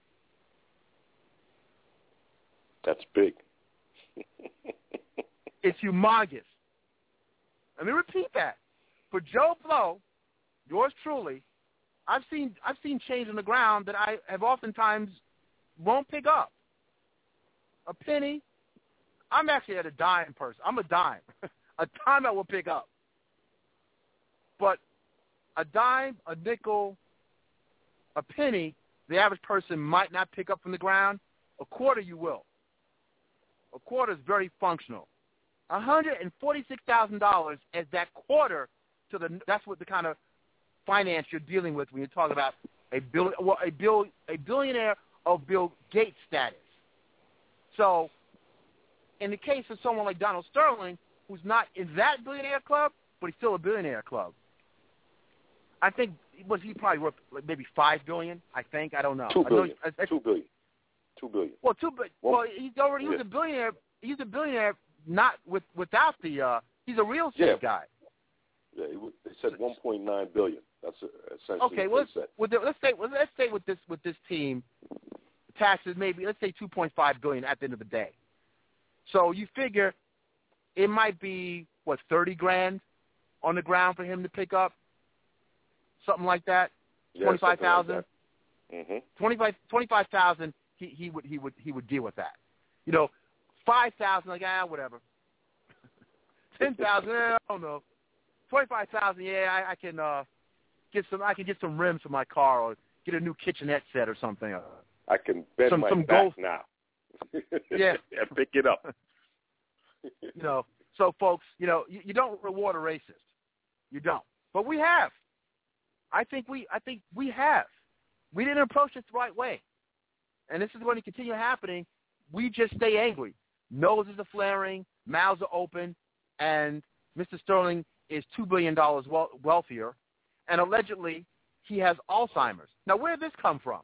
That's big. It's humongous. Let me repeat that. For Joe Blow, yours truly, I've seen I've seen change on the ground that I have oftentimes won't pick up. A penny, I'm actually at a dime person. I'm a dime. A dime I will pick up. But a dime, a nickel, a penny, the average person might not pick up from the ground. A quarter you will. A quarter is very functional. one hundred forty-six thousand dollars as that quarter to the, that's what the kind of finance you're dealing with when you're talking about a bill, well, a bill, a billionaire of Bill Gates status. So, in the case of someone like Donald Sterling, who's not in that billionaire club, but he's still a billionaire club, I think was he probably worth like maybe five billion. I think I don't know. Two billion. I know, I, I, two billion. Two billion. Well, two. But well, he's already he was yeah. a billionaire. He's a billionaire not with without the. Uh, he's a real estate yeah. guy. Yeah, he, he said one point nine billion. That's essentially okay. What Well, let's, with the, let's say let's say with this with this team, taxes maybe let's say two point five billion at the end of the day. So you figure it might be what thirty grand on the ground for him to pick up. Something like that, yeah, twenty-five thousand. Like mm-hmm. Twenty-five, twenty-five thousand. He he would he would he would deal with that. You know, five thousand. Like ah, whatever. Ten thousand. eh, I don't know. Twenty-five thousand. Yeah, I, I can uh, get some. I can get some rims for my car, or get a new kitchenette set or something. I can bend some, my some back gold. now. Yeah, and pick it up. You know, so folks, you know, you, you don't reward a racist. You don't, but we have. I think we, I think we have. We didn't approach it the right way, and this is going to continue happening. We just stay angry. Noses are flaring, mouths are open, and Mister Sterling is two billion dollars wealthier, and allegedly he has Alzheimer's. Now, where did this come from?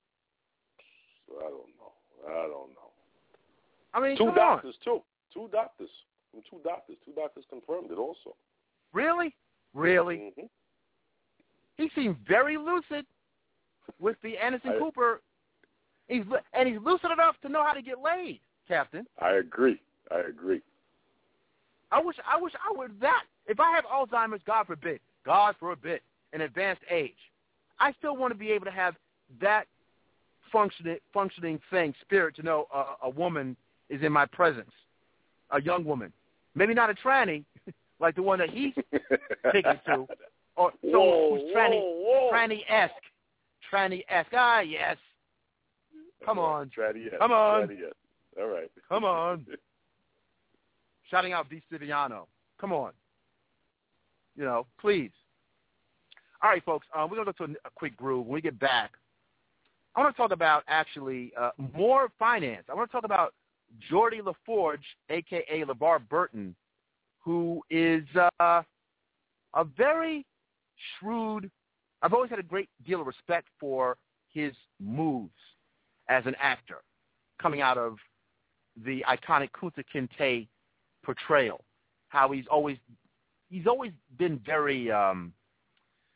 I don't know. I don't know. I mean, two come doctors on. too. Two doctors. From two doctors. Two doctors confirmed it also. Really? Really? Mm-hmm. He seemed very lucid with the Anderson I, Cooper. He's and he's lucid enough to know how to get laid, Captain. I agree. I agree. I wish I wish I were that. If I have Alzheimer's, God forbid, God forbid, an advanced age, I still want to be able to have that functioning functioning thing, spirit, to know a, a woman is in my presence, a young woman, maybe not a tranny like the one that he's taken to. Or someone whoa, who's tranny, whoa, whoa. tranny-esque. Tranny-esque. Ah, yes. Come on. Tranny-esque. Come on. Tranny-esque. All right. Come on. Shouting out V. Stiviano. Come on. You know, please. All right, folks. Um, we're going to go to a, a quick groove. When we get back, I want to talk about, actually, uh, more finance. I want to talk about Geordie LaForge, a k a. LeVar Burton, who is uh, a very shrewd, I've always had a great deal of respect for his moves as an actor, coming out of the iconic Kunta Kinte portrayal, how he's always he's always been very um,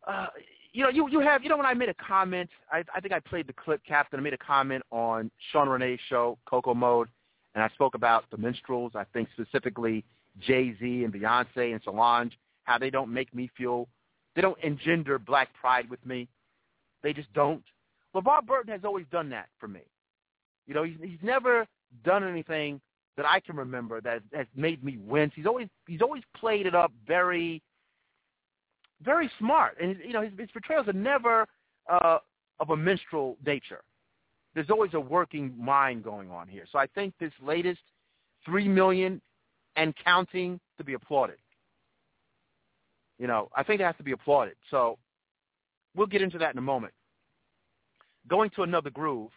uh, you know, you you have, you know, when I made a comment, I, I think I played the clip, Captain. I made a comment on Sean Renee's show, Coco Mode, and I spoke about the minstrels. I think specifically Jay-Z and Beyonce and Solange, how they don't make me feel, they don't engender black pride with me. They just don't. LeVar Burton has always done that for me. You know, he's, he's never done anything that I can remember that has made me wince. He's always he's always played it up very, very smart. And, you know, his, his portrayals are never uh, of a minstrel nature. There's always a working mind going on here. So I think this latest three million and counting to be applauded. You know, I think it has to be applauded. So we'll get into that in a moment. Going to another groove,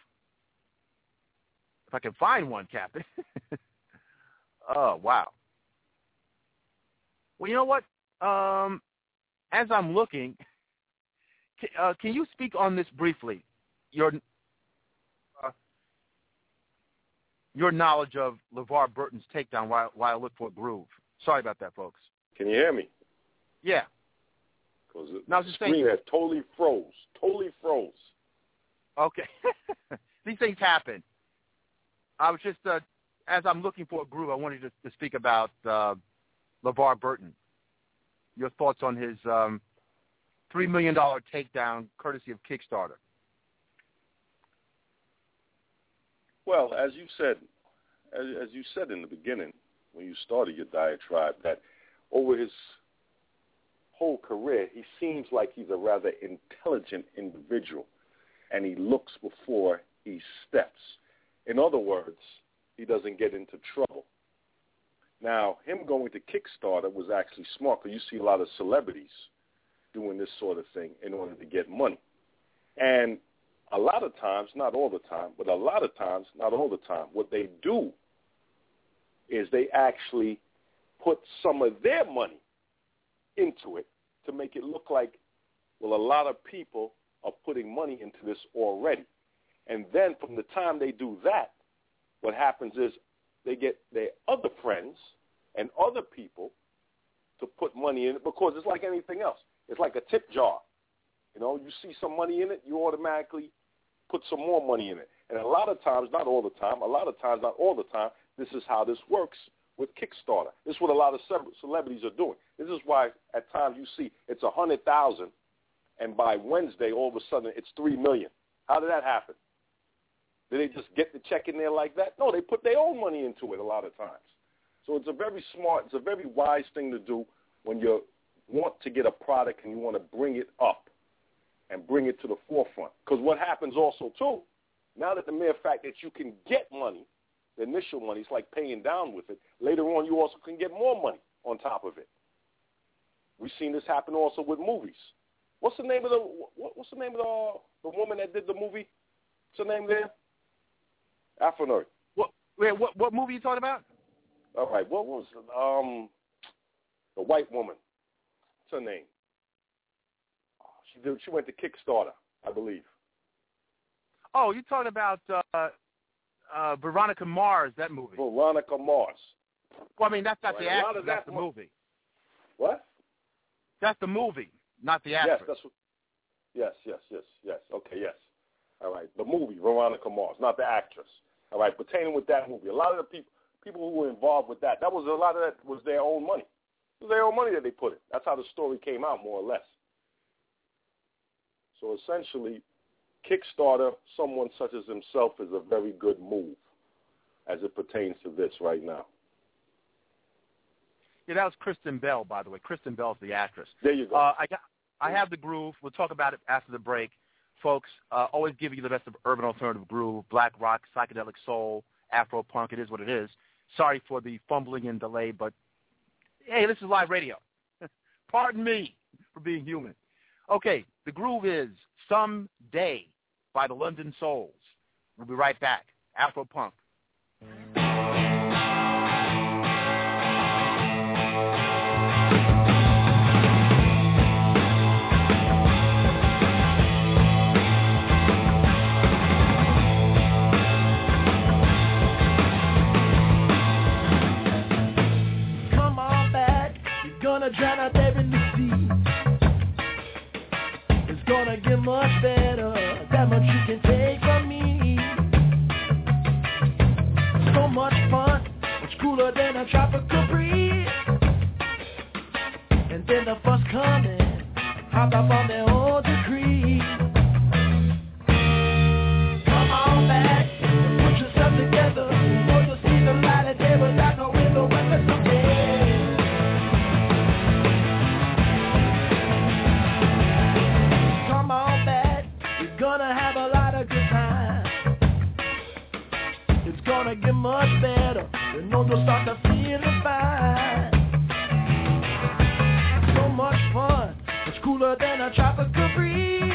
if I can find one, Captain. Oh, wow. Well, you know what? Um, as I'm looking, can, uh, can you speak on this briefly? Your uh, your knowledge of LeVar Burton's takedown while, while I look for a groove. Sorry about that, folks. Can you hear me? Yeah. Because the the screen has totally froze. Totally froze. Okay. These things happen. I was just, uh, as I'm looking for a groove, I wanted to, to speak about uh, LeVar Burton. Your thoughts on his um, three million dollars takedown courtesy of Kickstarter. Well, as you said, as, as you said in the beginning, when you started your diatribe, that over his whole career, he seems like he's a rather intelligent individual, and he looks before he steps. In other words, he doesn't get into trouble. Now, him going to Kickstarter was actually smart, because you see a lot of celebrities doing this sort of thing in order to get money. And a lot of times, not all the time, but a lot of times, not all the time, what they do is they actually put some of their money into it to make it look like, well, a lot of people are putting money into this already. And then from the time they do that, what happens is they get their other friends and other people to put money in it, because it's like anything else. It's like a tip jar. You know, you see some money in it, you automatically put some more money in it. And a lot of times, not all the time, a lot of times, not all the time, this is how this works with Kickstarter. This is what a lot of celebrities are doing. This is why at times you see it's one hundred thousand dollars, and by Wednesday, all of a sudden, it's three million dollars. How did that happen? Did they just get the check in there like that? No, they put their own money into it a lot of times. So it's a very smart, it's a very wise thing to do when you want to get a product and you want to bring it up and bring it to the forefront. Because what happens also, too, now that the mere fact that you can get money, the initial money, it's like paying down with it, later on you also can get more money on top of it. We've seen this happen also with movies. What's the name of the what, what's the name of the the woman that did the movie? What's her name there? Afro. What wait, what what movie are you talking about? All right, what was um the white woman? What's her name? She did, she went to Kickstarter, I believe. Oh, you're talking about uh, uh, Veronica Mars, that movie. Veronica Mars. Well, I mean, that's not right, the actress, that that's the mo- movie. What? That's the movie, not the actress. Yes, that's what, yes, yes, yes, yes. Okay, yes. All right, the movie, Veronica Mars, not the actress. All right, pertaining with that movie, a lot of the people people who were involved with that, that was a lot of that was their own money. It was their own money that they put it. That's how the story came out, more or less. So essentially, Kickstarter, someone such as himself, is a very good move as it pertains to this right now. Yeah, that was Kristen Bell, by the way. Kristen Bell's the actress. There you go. Uh, I got, I have the groove. We'll talk about it after the break. Folks, uh, always give you the best of urban alternative groove, black rock, psychedelic soul, Afro punk. It is what it is. Sorry for the fumbling and delay, but hey, this is live radio. Pardon me for being human. Okay, the groove is Someday by the London Souls. We'll be right back. Afro punk. Gonna drown out there in the sea. much fun, much cooler than a tropical breeze. And then the fuss come in, hop up on their own decree. Come on back, put yourself together. You know you'll see the light of day without no window when there's no day. Come on back, you're gonna have a lot of good time. It's gonna get much better. You know you'll start to feel fine. So much fun, it's cooler than a tropical breeze.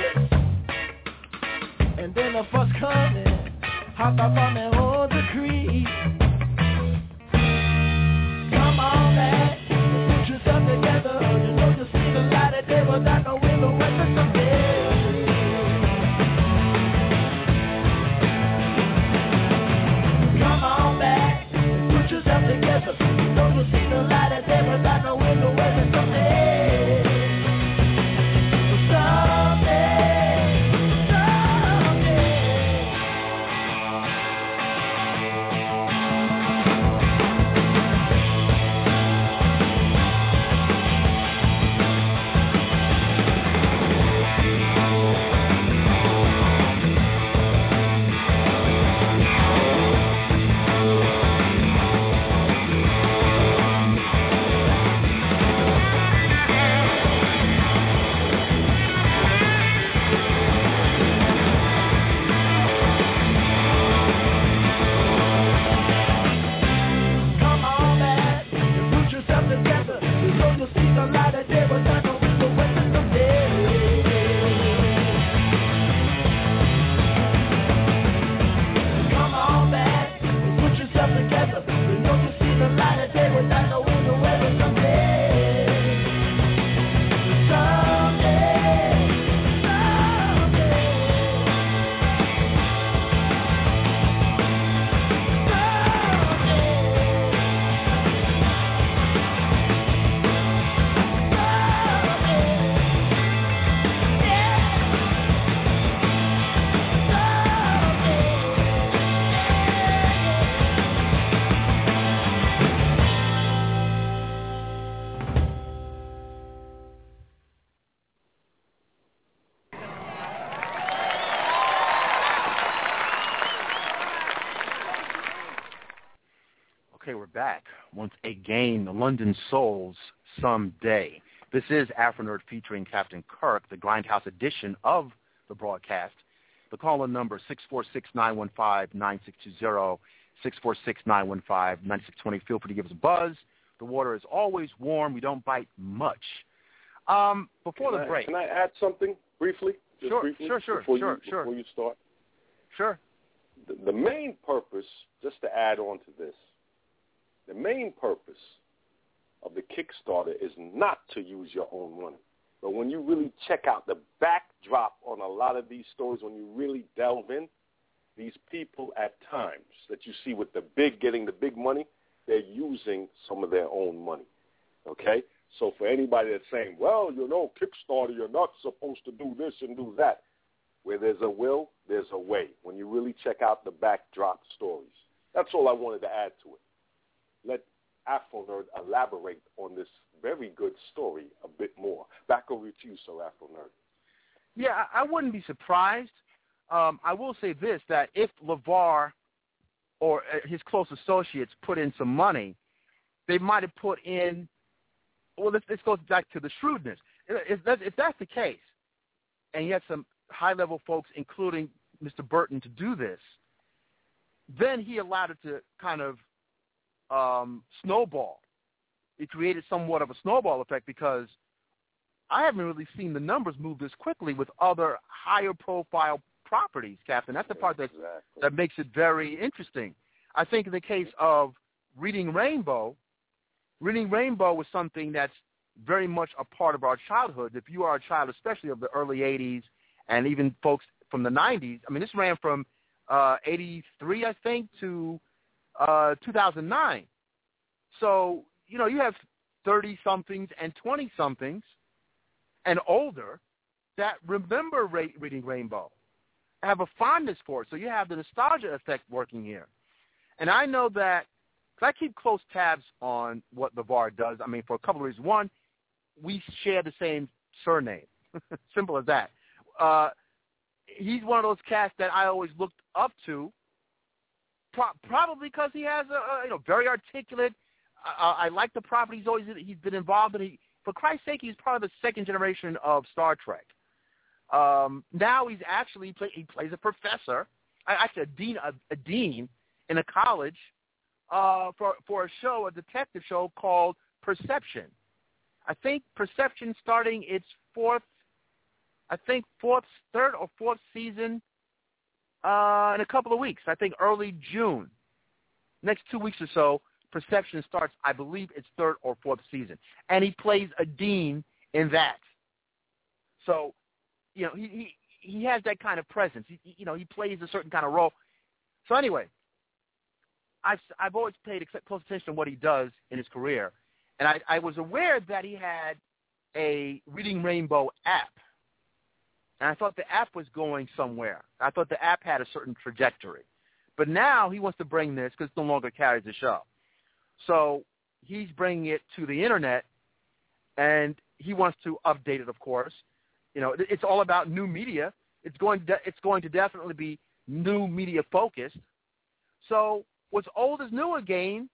And then the fuss coming, hop up on their own decree. Come on back, put yourself together. You know you'll see the light of day without no window when there's some day. Come on back, put yourself together. You know you'll see the light of day without no window when there's some day. Once again, the London Souls someday. This is Afro Nerd featuring Captain Kirk, the Grindhouse edition of the broadcast. The call-in number six four six, nine one five, nine six two zero, six four six, nine one five, nine six two zero. Feel free to give us a buzz. The water is always warm. We don't bite much. Um, before can the I, break. Can I add something briefly? Just sure, briefly sure, sure, before sure, you, sure. Before you start? Sure. The, the main purpose, just to add on to this, the main purpose of the Kickstarter is not to use your own money. But when you really check out the backdrop on a lot of these stories, when you really delve in, these people at times that you see with the big, getting the big money, they're using some of their own money, okay? So for anybody that's saying, well, you know, Kickstarter, you're not supposed to do this and do that. Where there's a will, there's a way. When you really check out the backdrop stories. That's all I wanted to add to it. Let Afro Nerd elaborate on this very good story a bit more. Back over to you, Sir Afro Nerd. Yeah, I, I wouldn't be surprised. Um, I will say this, that if LeVar or his close associates put in some money, they might have put in, well, this, this goes back to the shrewdness. If, that, if that's the case, and you had some high-level folks, including Mister Burton, to do this, then he allowed it to kind of um, snowball. It created somewhat of a snowball effect because I haven't really seen the numbers move this quickly with other higher-profile properties, Captain. That's the part that, exactly. that makes it very interesting. I think in the case of Reading Rainbow, Reading Rainbow was something that's very much a part of our childhood. If you are a child, especially of the early eighties, and even folks from the nineties, I mean, this ran from uh, eighty-three, I think, to uh, two thousand nine. So, you know, you have thirty-somethings and twenty-somethings and older that remember ra- Reading Rainbow, have a fondness for it. So you have the nostalgia effect working here. And I know that, because I keep close tabs on what LeVar does. I mean, for a couple of reasons. One, we share the same surname. Simple as that. Uh, he's one of those cats that I always looked up to, pro- probably because he has a, a you know very articulate. Uh, I like the property he's always he's been involved in. He, for Christ's sake, he's part of the second generation of Star Trek. Um, now he's actually play, he plays a professor, actually a dean, a, a dean in a college uh, for for a show, a detective show called Perception. I think Perception starting its fourth, I think fourth, third or fourth season uh, in a couple of weeks. I think early June, next two weeks or so. Perception starts, I believe, its third or fourth season, and he plays a dean in that. So, you know, he he, he has that kind of presence. He, you know, he plays a certain kind of role. So anyway, I've I've always paid close attention to what he does in his career, and I, I was aware that he had a Reading Rainbow app, and I thought the app was going somewhere. I thought the app had a certain trajectory, but now he wants to bring this because it no longer carries the show. So he's bringing it to the internet, and he wants to update it. Of course, you know it's all about new media. It's going to de- it's going to definitely be new media focused. So what's old is new again.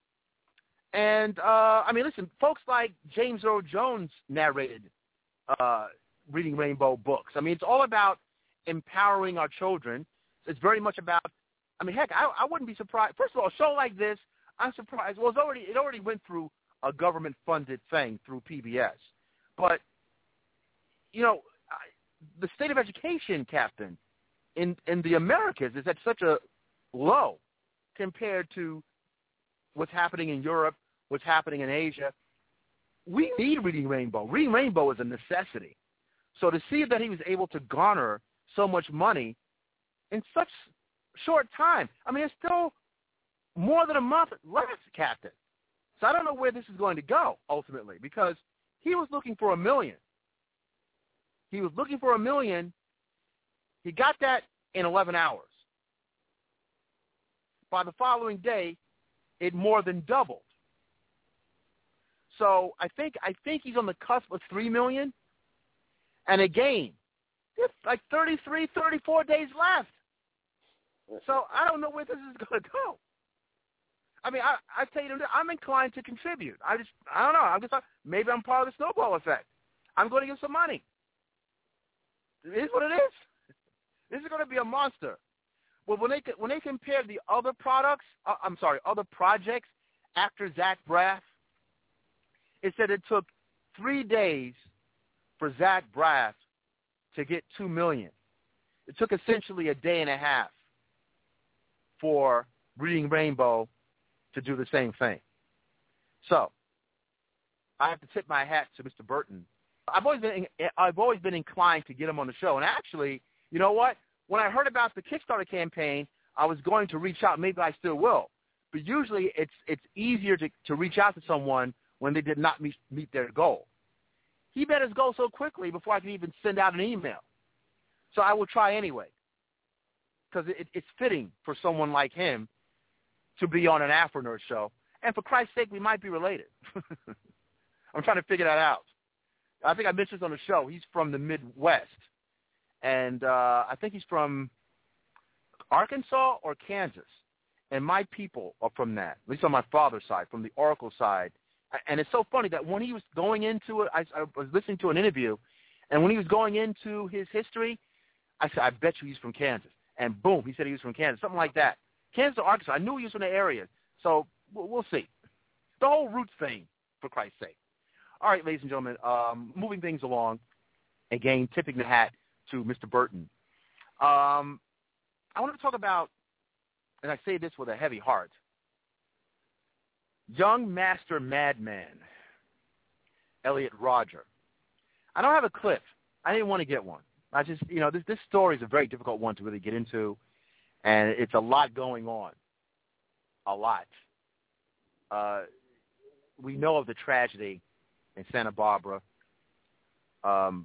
And uh, I mean, listen, folks like James Earl Jones narrated uh, Reading Rainbow books. I mean, it's all about empowering our children. It's very much about. I mean, heck, I, I wouldn't be surprised. First of all, a show like this. I'm surprised. Well, it's already it already went through a government-funded thing through P B S, but you know, the state of education, Captain, in in the Americas is at such a low compared to what's happening in Europe, what's happening in Asia. We need Reading Rainbow. Reading Rainbow is a necessity. So to see that he was able to garner so much money in such short time, I mean, it's still more than a month left, Captain. So I don't know where this is going to go ultimately because he was looking for a million. He was looking for a million. He got that in eleven hours. By the following day, it more than doubled. So I think I think he's on the cusp of three million. And again, it's like thirty-three, thirty-four days left. So I don't know where this is going to go. I mean, I, I tell you, I'm inclined to contribute. I just, I don't know. I'm just, maybe I'm part of the snowball effect. I'm going to give some money. It is what it is. This is going to be a monster. Well, when they when they compare the other products, uh, I'm sorry, other projects after Zach Braff, it said it took three days for Zach Braff to get two million. It took essentially a day and a half for Reading Rainbow to do the same thing. So I have to tip my hat to Mister Burton. I've always been I've always been inclined to get him on the show. And actually, you know what? When I heard about the Kickstarter campaign, I was going to reach out. Maybe I still will. But usually it's it's easier to, to reach out to someone when they did not meet, meet their goal. He met his goal so quickly before I could even send out an email. So I will try anyway because it, it's fitting for someone like him to be on an Afro Nerd show. And for Christ's sake, we might be related. I'm trying to figure that out. I think I mentioned this on the show. He's from the Midwest. And uh, I think he's from Arkansas or Kansas. And my people are from that, at least on my father's side, from the Oracle side. And it's so funny that when he was going into it, I, I was listening to an interview, and when he was going into his history, I said, I bet you he's from Kansas. And boom, he said he was from Kansas, something like that. Kansas or Arkansas. I knew he was from the area. So we'll, we'll see. The whole roots thing, for Christ's sake. All right, ladies and gentlemen, um, moving things along, again, tipping the hat to Mister Burton. Um, I want to talk about, and I say this with a heavy heart, young master madman, Elliot Rodger. I don't have a clip. I didn't want to get one. I just, you know, this this story is a very difficult one to really get into, and it's a lot going on, a lot. Uh, we know of the tragedy in Santa Barbara, um,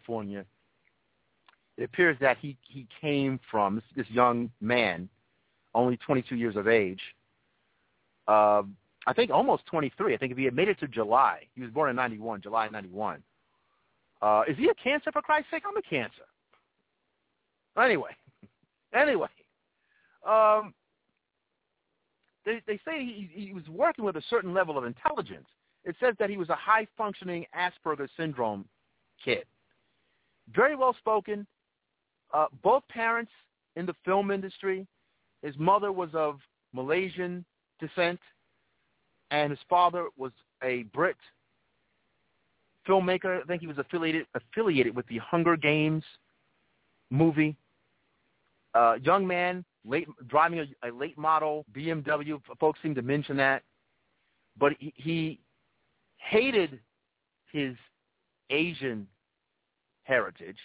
California. It appears that he, he came from, this, this young man only twenty-two years of age. Uh, I think almost twenty-three. I think if he had made it to July, he was born in ninety-one, July ninety-one. Uh, is he a Cancer, for Christ's sake? I'm a Cancer. Anyway, anyway, um, they, they say he, he was working with a certain level of intelligence. It says that he was a high-functioning Asperger's syndrome kid. Very well-spoken. Uh, both parents in the film industry. His mother was of Malaysian descent, and his father was a Brit filmmaker. I think he was affiliated affiliated with the Hunger Games movie. Uh, young man, late driving a, a late model B M W. Folks seem to mention that, but he, he hated his Asian heritage.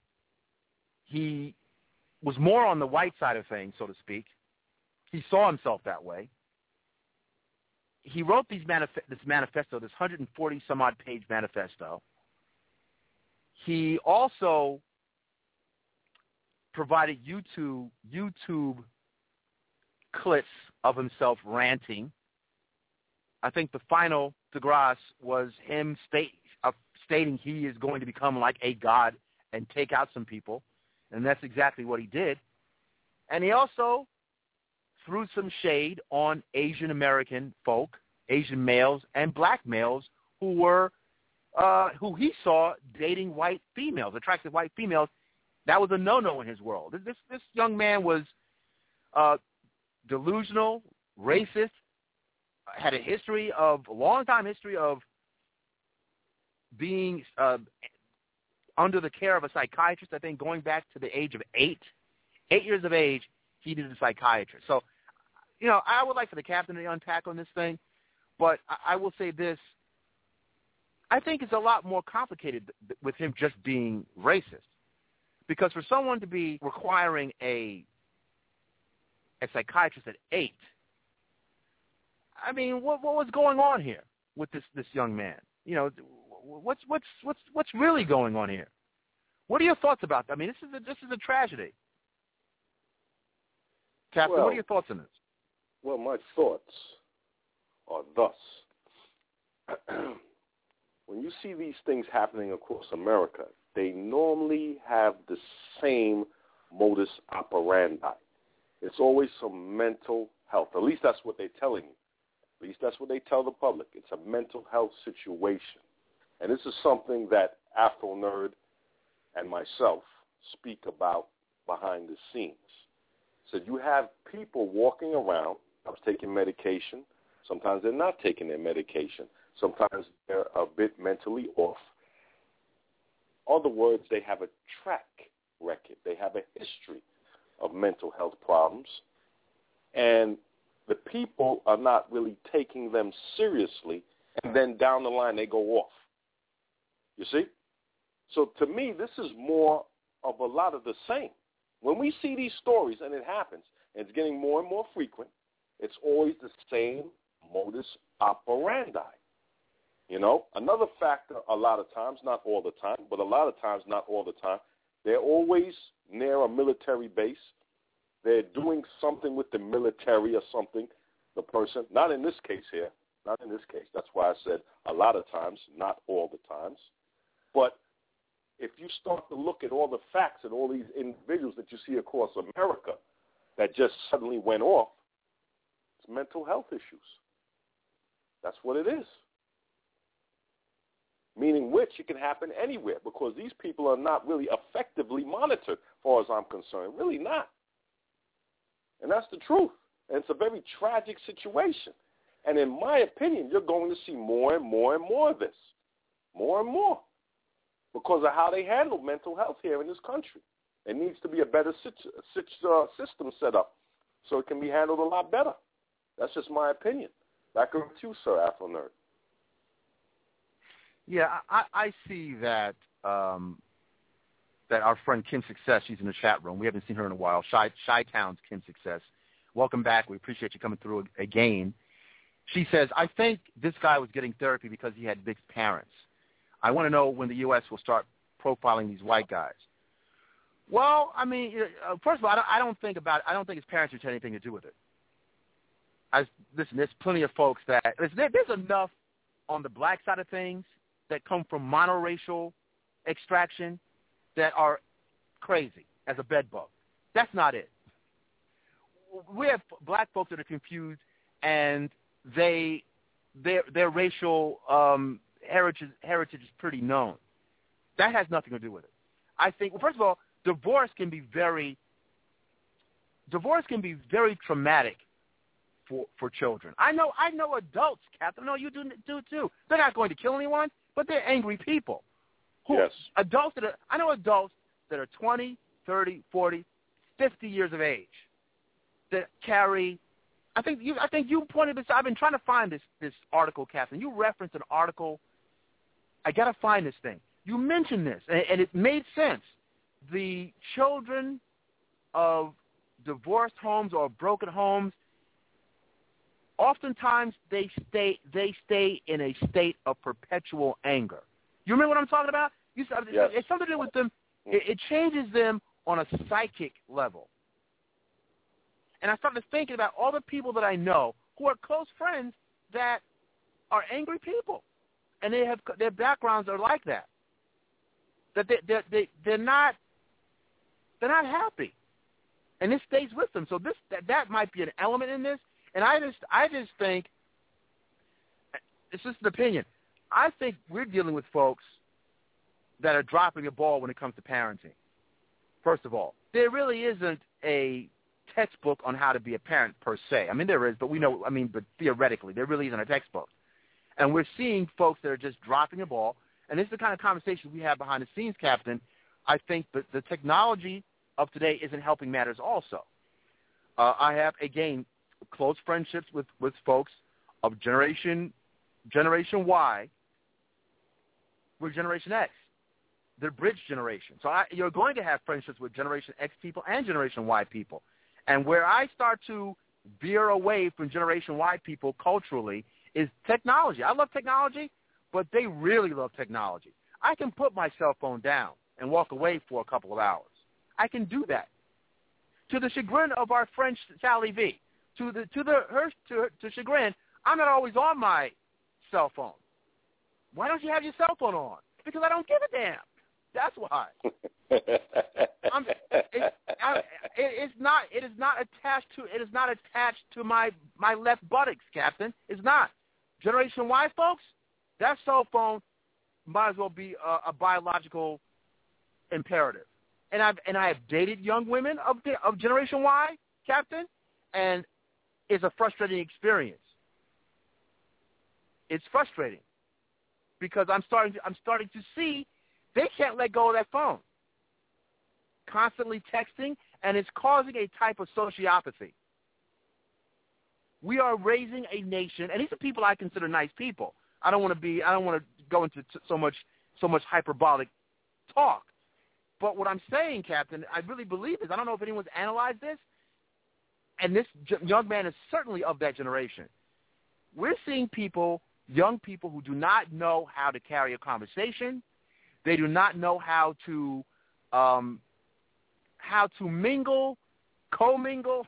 He was more on the white side of things, so to speak. He saw himself that way. He wrote these manif- this manifesto, this one hundred forty some odd page manifesto. He also provided YouTube YouTube clips of himself ranting. I think the final de grace was him state, uh, stating he is going to become like a god and take out some people, and that's exactly what he did. And he also threw some shade on Asian American folk, Asian males, and black males who were, uh, who he saw dating white females, attractive white females. That was a no-no in his world. This this young man was uh, delusional, racist, had a history of, a long-time history of being uh, under the care of a psychiatrist, I think going back to the age of eight. Eight years of age, he needed a psychiatrist. So, you know, I would like for the captain to unpack on this thing, but I, I will say this. I think it's a lot more complicated with him just being racist. Because for someone to be requiring a a psychiatrist at eight, I mean, what what was going on here with this, this young man? You know, what's what's what's what's really going on here? What are your thoughts about that? I mean, this is a, this is a tragedy. Captain, well, what are your thoughts on this? Well, my thoughts are thus. When you see these things happening across America, they normally have the same modus operandi. It's always some mental health. At least that's what they're telling you. At least that's what they tell the public. It's a mental health situation. And this is something that Afro Nerd and myself speak about behind the scenes. So you have people walking around, I was taking medication. Sometimes they're not taking their medication. Sometimes they're a bit mentally off. Other words, they have a track record. They have a history of mental health problems. And the people are not really taking them seriously, and then down the line they go off. You see? So to me, this is more of a lot of the same. When we see these stories, and it happens, and it's getting more and more frequent, it's always the same modus operandi. You know, another factor a lot of times, not all the time, but a lot of times, not all the time, they're always near a military base. They're doing something with the military or something, the person, not in this case here, not in this case. That's why I said a lot of times, not all the times. But if you start to look at all the facts and all these individuals that you see across America that just suddenly went off, it's mental health issues. That's what it is. Meaning which it can happen anywhere because these people are not really effectively monitored, as far as I'm concerned. Really not. And that's the truth. And it's a very tragic situation. And in my opinion, you're going to see more and more and more of this. More and more. Because of how they handle mental health here in this country. There needs to be a better uh, system set up so it can be handled a lot better. That's just my opinion. Back over to you, Sir Afro Nerd. Yeah, I, I see that um, that our friend Kim Success, she's in the chat room. We haven't seen her in a while. Shy, Chi-Town's Kim Success. Welcome back. We appreciate you coming through again. She says, I think this guy was getting therapy because he had mixed parents. I want to know when the U S will start profiling these white guys. Well, I mean, uh, first of all, I don't, I don't think about. I don't think his parents should have anything to do with it. I listen. There's plenty of folks that listen, there, there's enough on the black side of things that come from monoracial extraction that are crazy as a bedbug. That's not it. We have black folks that are confused, and they their their racial um, heritage heritage is pretty known. That has nothing to do with it. I think. Well, first of all, divorce can be very divorce can be very traumatic for for children. I know I know adults, Captain. No, you do do too. They're not going to kill anyone, but they're angry people. Who, yes. Adults that are, I know adults that are twenty, thirty, forty, fifty years of age that carry. I think you. I think you pointed this. I've been trying to find this this article, Captain. You referenced an article. I gotta find this thing. You mentioned this, and, and it made sense. The children of divorced homes or broken homes, oftentimes they stay they stay in a state of perpetual anger. You remember what I'm talking about? You said yes. It's something to do with them. It, it changes them on a psychic level. And I started thinking about all the people that I know who are close friends that are angry people, and they have their backgrounds are like that. That they they they they're not they're not happy, and this stays with them. So this that, that might be an element in this. And I just I just think it's just an opinion. I think we're dealing with folks that are dropping the ball when it comes to parenting. First of all, there really isn't a textbook on how to be a parent per se. I mean, there is, but we know, I mean, but theoretically, there really isn't a textbook. And we're seeing folks that are just dropping the ball. And this is the kind of conversation we have behind the scenes, Captain. I think that the technology of today isn't helping matters also. Uh, I have, again, close friendships with, with folks of Generation Generation Y. We're Generation X. They're bridge generation. So I, you're going to have friendships with Generation X people and Generation Y people. And where I start to veer away from Generation Y people culturally is technology. I love technology, but they really love technology. I can put my cell phone down and walk away for a couple of hours. I can do that. To the chagrin of our friend Sally V, to the to the her to, to chagrin, I'm not always on my cell phone. Why don't you have your cell phone on? Because I don't give a damn. That's why. I'm, it, I, it, it's not. It is not attached to. It is not attached to my my left buttocks, Captain. It's not. Generation Y folks, that cell phone might as well be a, a biological imperative. And I've and I have dated young women of the, of Generation Y, Captain, and it's a frustrating experience. It's frustrating because I'm starting to, I'm starting to see they can't let go of that phone. Constantly texting, and it's causing a type of sociopathy. We are raising a nation, and these are people I consider nice people. I don't want to be. I don't want to go into t- so much so much hyperbolic talk. But what I'm saying, Captain, I really believe this. I don't know if anyone's analyzed this, and this young man is certainly of that generation. We're seeing people, young people, who do not know how to carry a conversation. They do not know how to um, how to mingle, co-mingle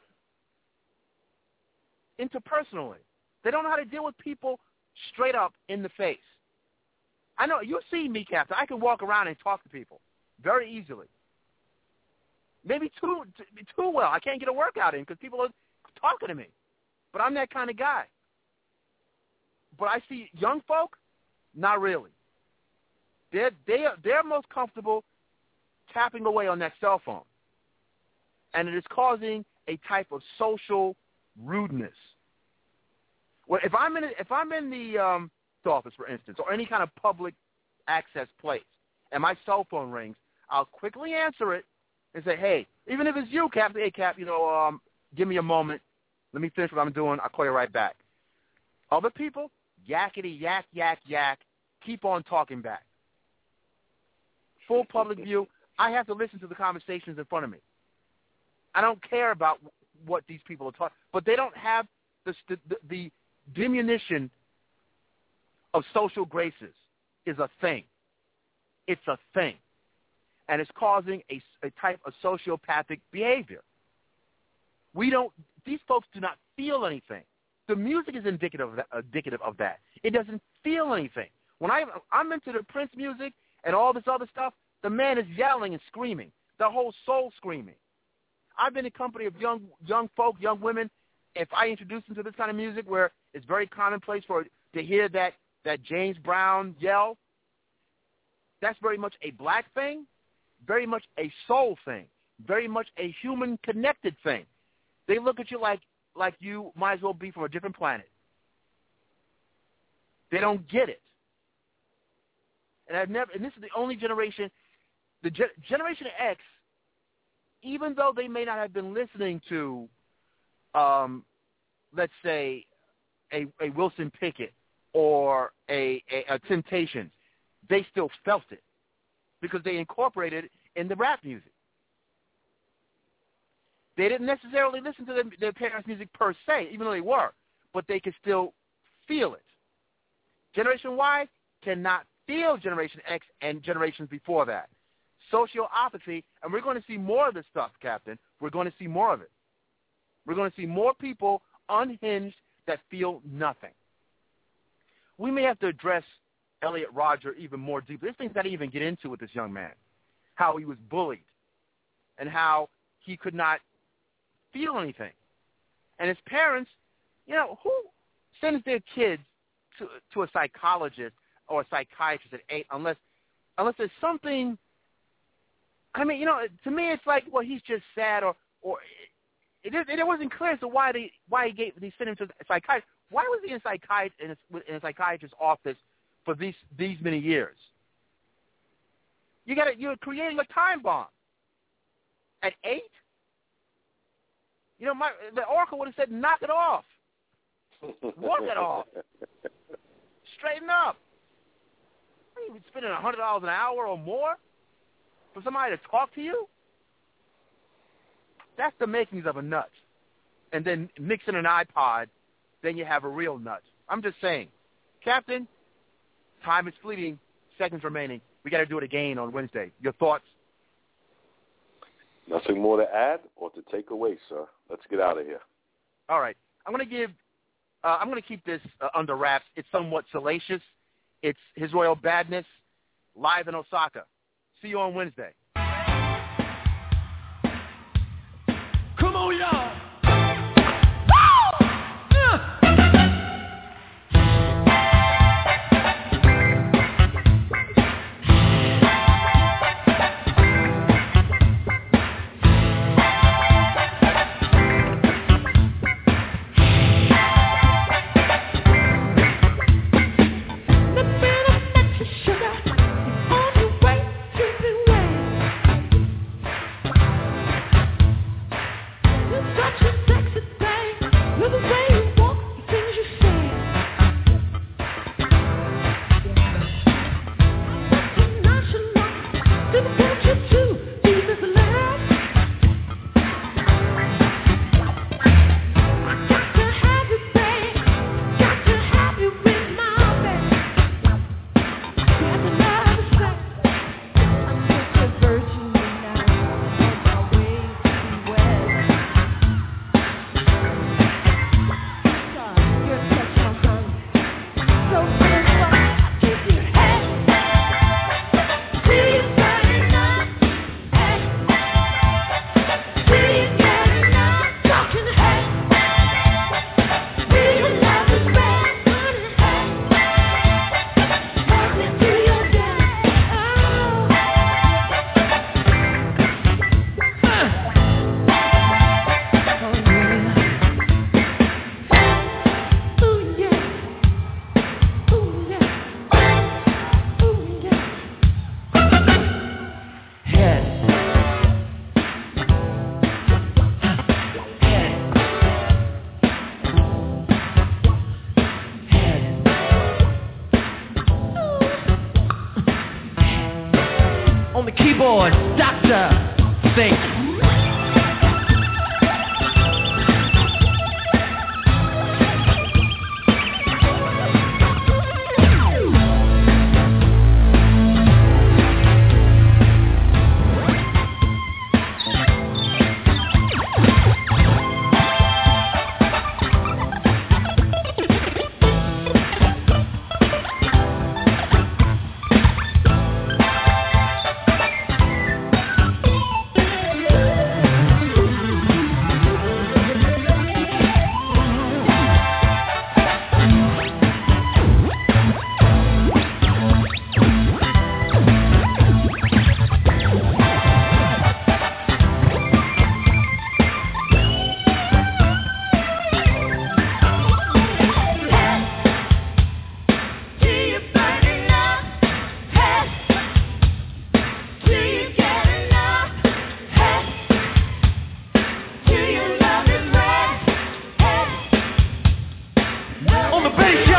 interpersonally. They don't know how to deal with people straight up in the face. I know, you see me, Captain. I can walk around and talk to people very easily. Maybe too too well. I can't get a workout in because people are talking to me. But I'm that kind of guy. But I see young folk, not really. They're, they are, they're most comfortable tapping away on that cell phone. And it is causing a type of social rudeness. Well, if I'm in a, if I'm in the um, office, for instance, or any kind of public access place, and my cell phone rings, I'll quickly answer it and say, "Hey," even if it's you, Cap, hey, Cap, you know, um, give me a moment. Let me finish what I'm doing. I'll call you right back. Other people, yakety yak yak yak, keep on talking back. Full public view. I have to listen to the conversations in front of me. I don't care about what these people are talking, but they don't have the, the, the diminution of social graces is a thing. It's a thing. and it's causing a, a type of sociopathic behavior. We don't, these folks do not feel anything. The music is indicative of that, indicative of that. It doesn't feel anything. When I, I'm into the Prince music and all this other stuff, the man is yelling and screaming, the whole soul screaming. I've been in company of young young folk, young women. If I introduce them to this kind of music where it's very commonplace for to hear that, that James Brown yell, that's very much a black thing, very much a soul thing, very much a human connected thing. They look at you like, like you might as well be from a different planet. They don't get it. And I've never, and this is the only generation, the ge- Generation X, even though they may not have been listening to, um, let's say, a, a Wilson Pickett or a, a, a Temptations, they still felt it because they incorporated it in the rap music. They didn't necessarily listen to their, their parents' music per se, even though they were, but they could still feel it. Generation Y cannot feel Generation X and generations before that. Sociopathy, and we're going to see more of this stuff, Captain. We're going to see more of it. We're going to see more people unhinged that feel nothing. We may have to address Elliot Rodger even more deeply. There's things I didn't even get into with this young man, how he was bullied and how he could not feel anything. And his parents, you know, who sends their kids to, to a psychologist or a psychiatrist at eight unless unless there's something, I mean, you know, to me it's like, well, he's just sad or, or it, it, it wasn't clear as to why they why he gave they sent him to a psychiatrist. Why was he in, psychiat- in, a, in a psychiatrist's office for these these many years? You got you're creating a time bomb at eight. You know, my the Oracle would have said, knock it off, walk it off, straighten up. Are you spending a hundred dollars an hour or more for somebody to talk to you? That's the makings of a nut. And then mix in an iPod, then you have a real nut. I'm just saying. Captain, time is fleeting. Seconds remaining. We got to do it again on Wednesday. Your thoughts? Nothing more to add or to take away, sir. Let's get out of here. All right. I'm going to give, uh, I'm going to keep this uh, under wraps. It's somewhat salacious. It's His Royal Badness, live in Osaka. See you on Wednesday. Come on, y'all. salvation.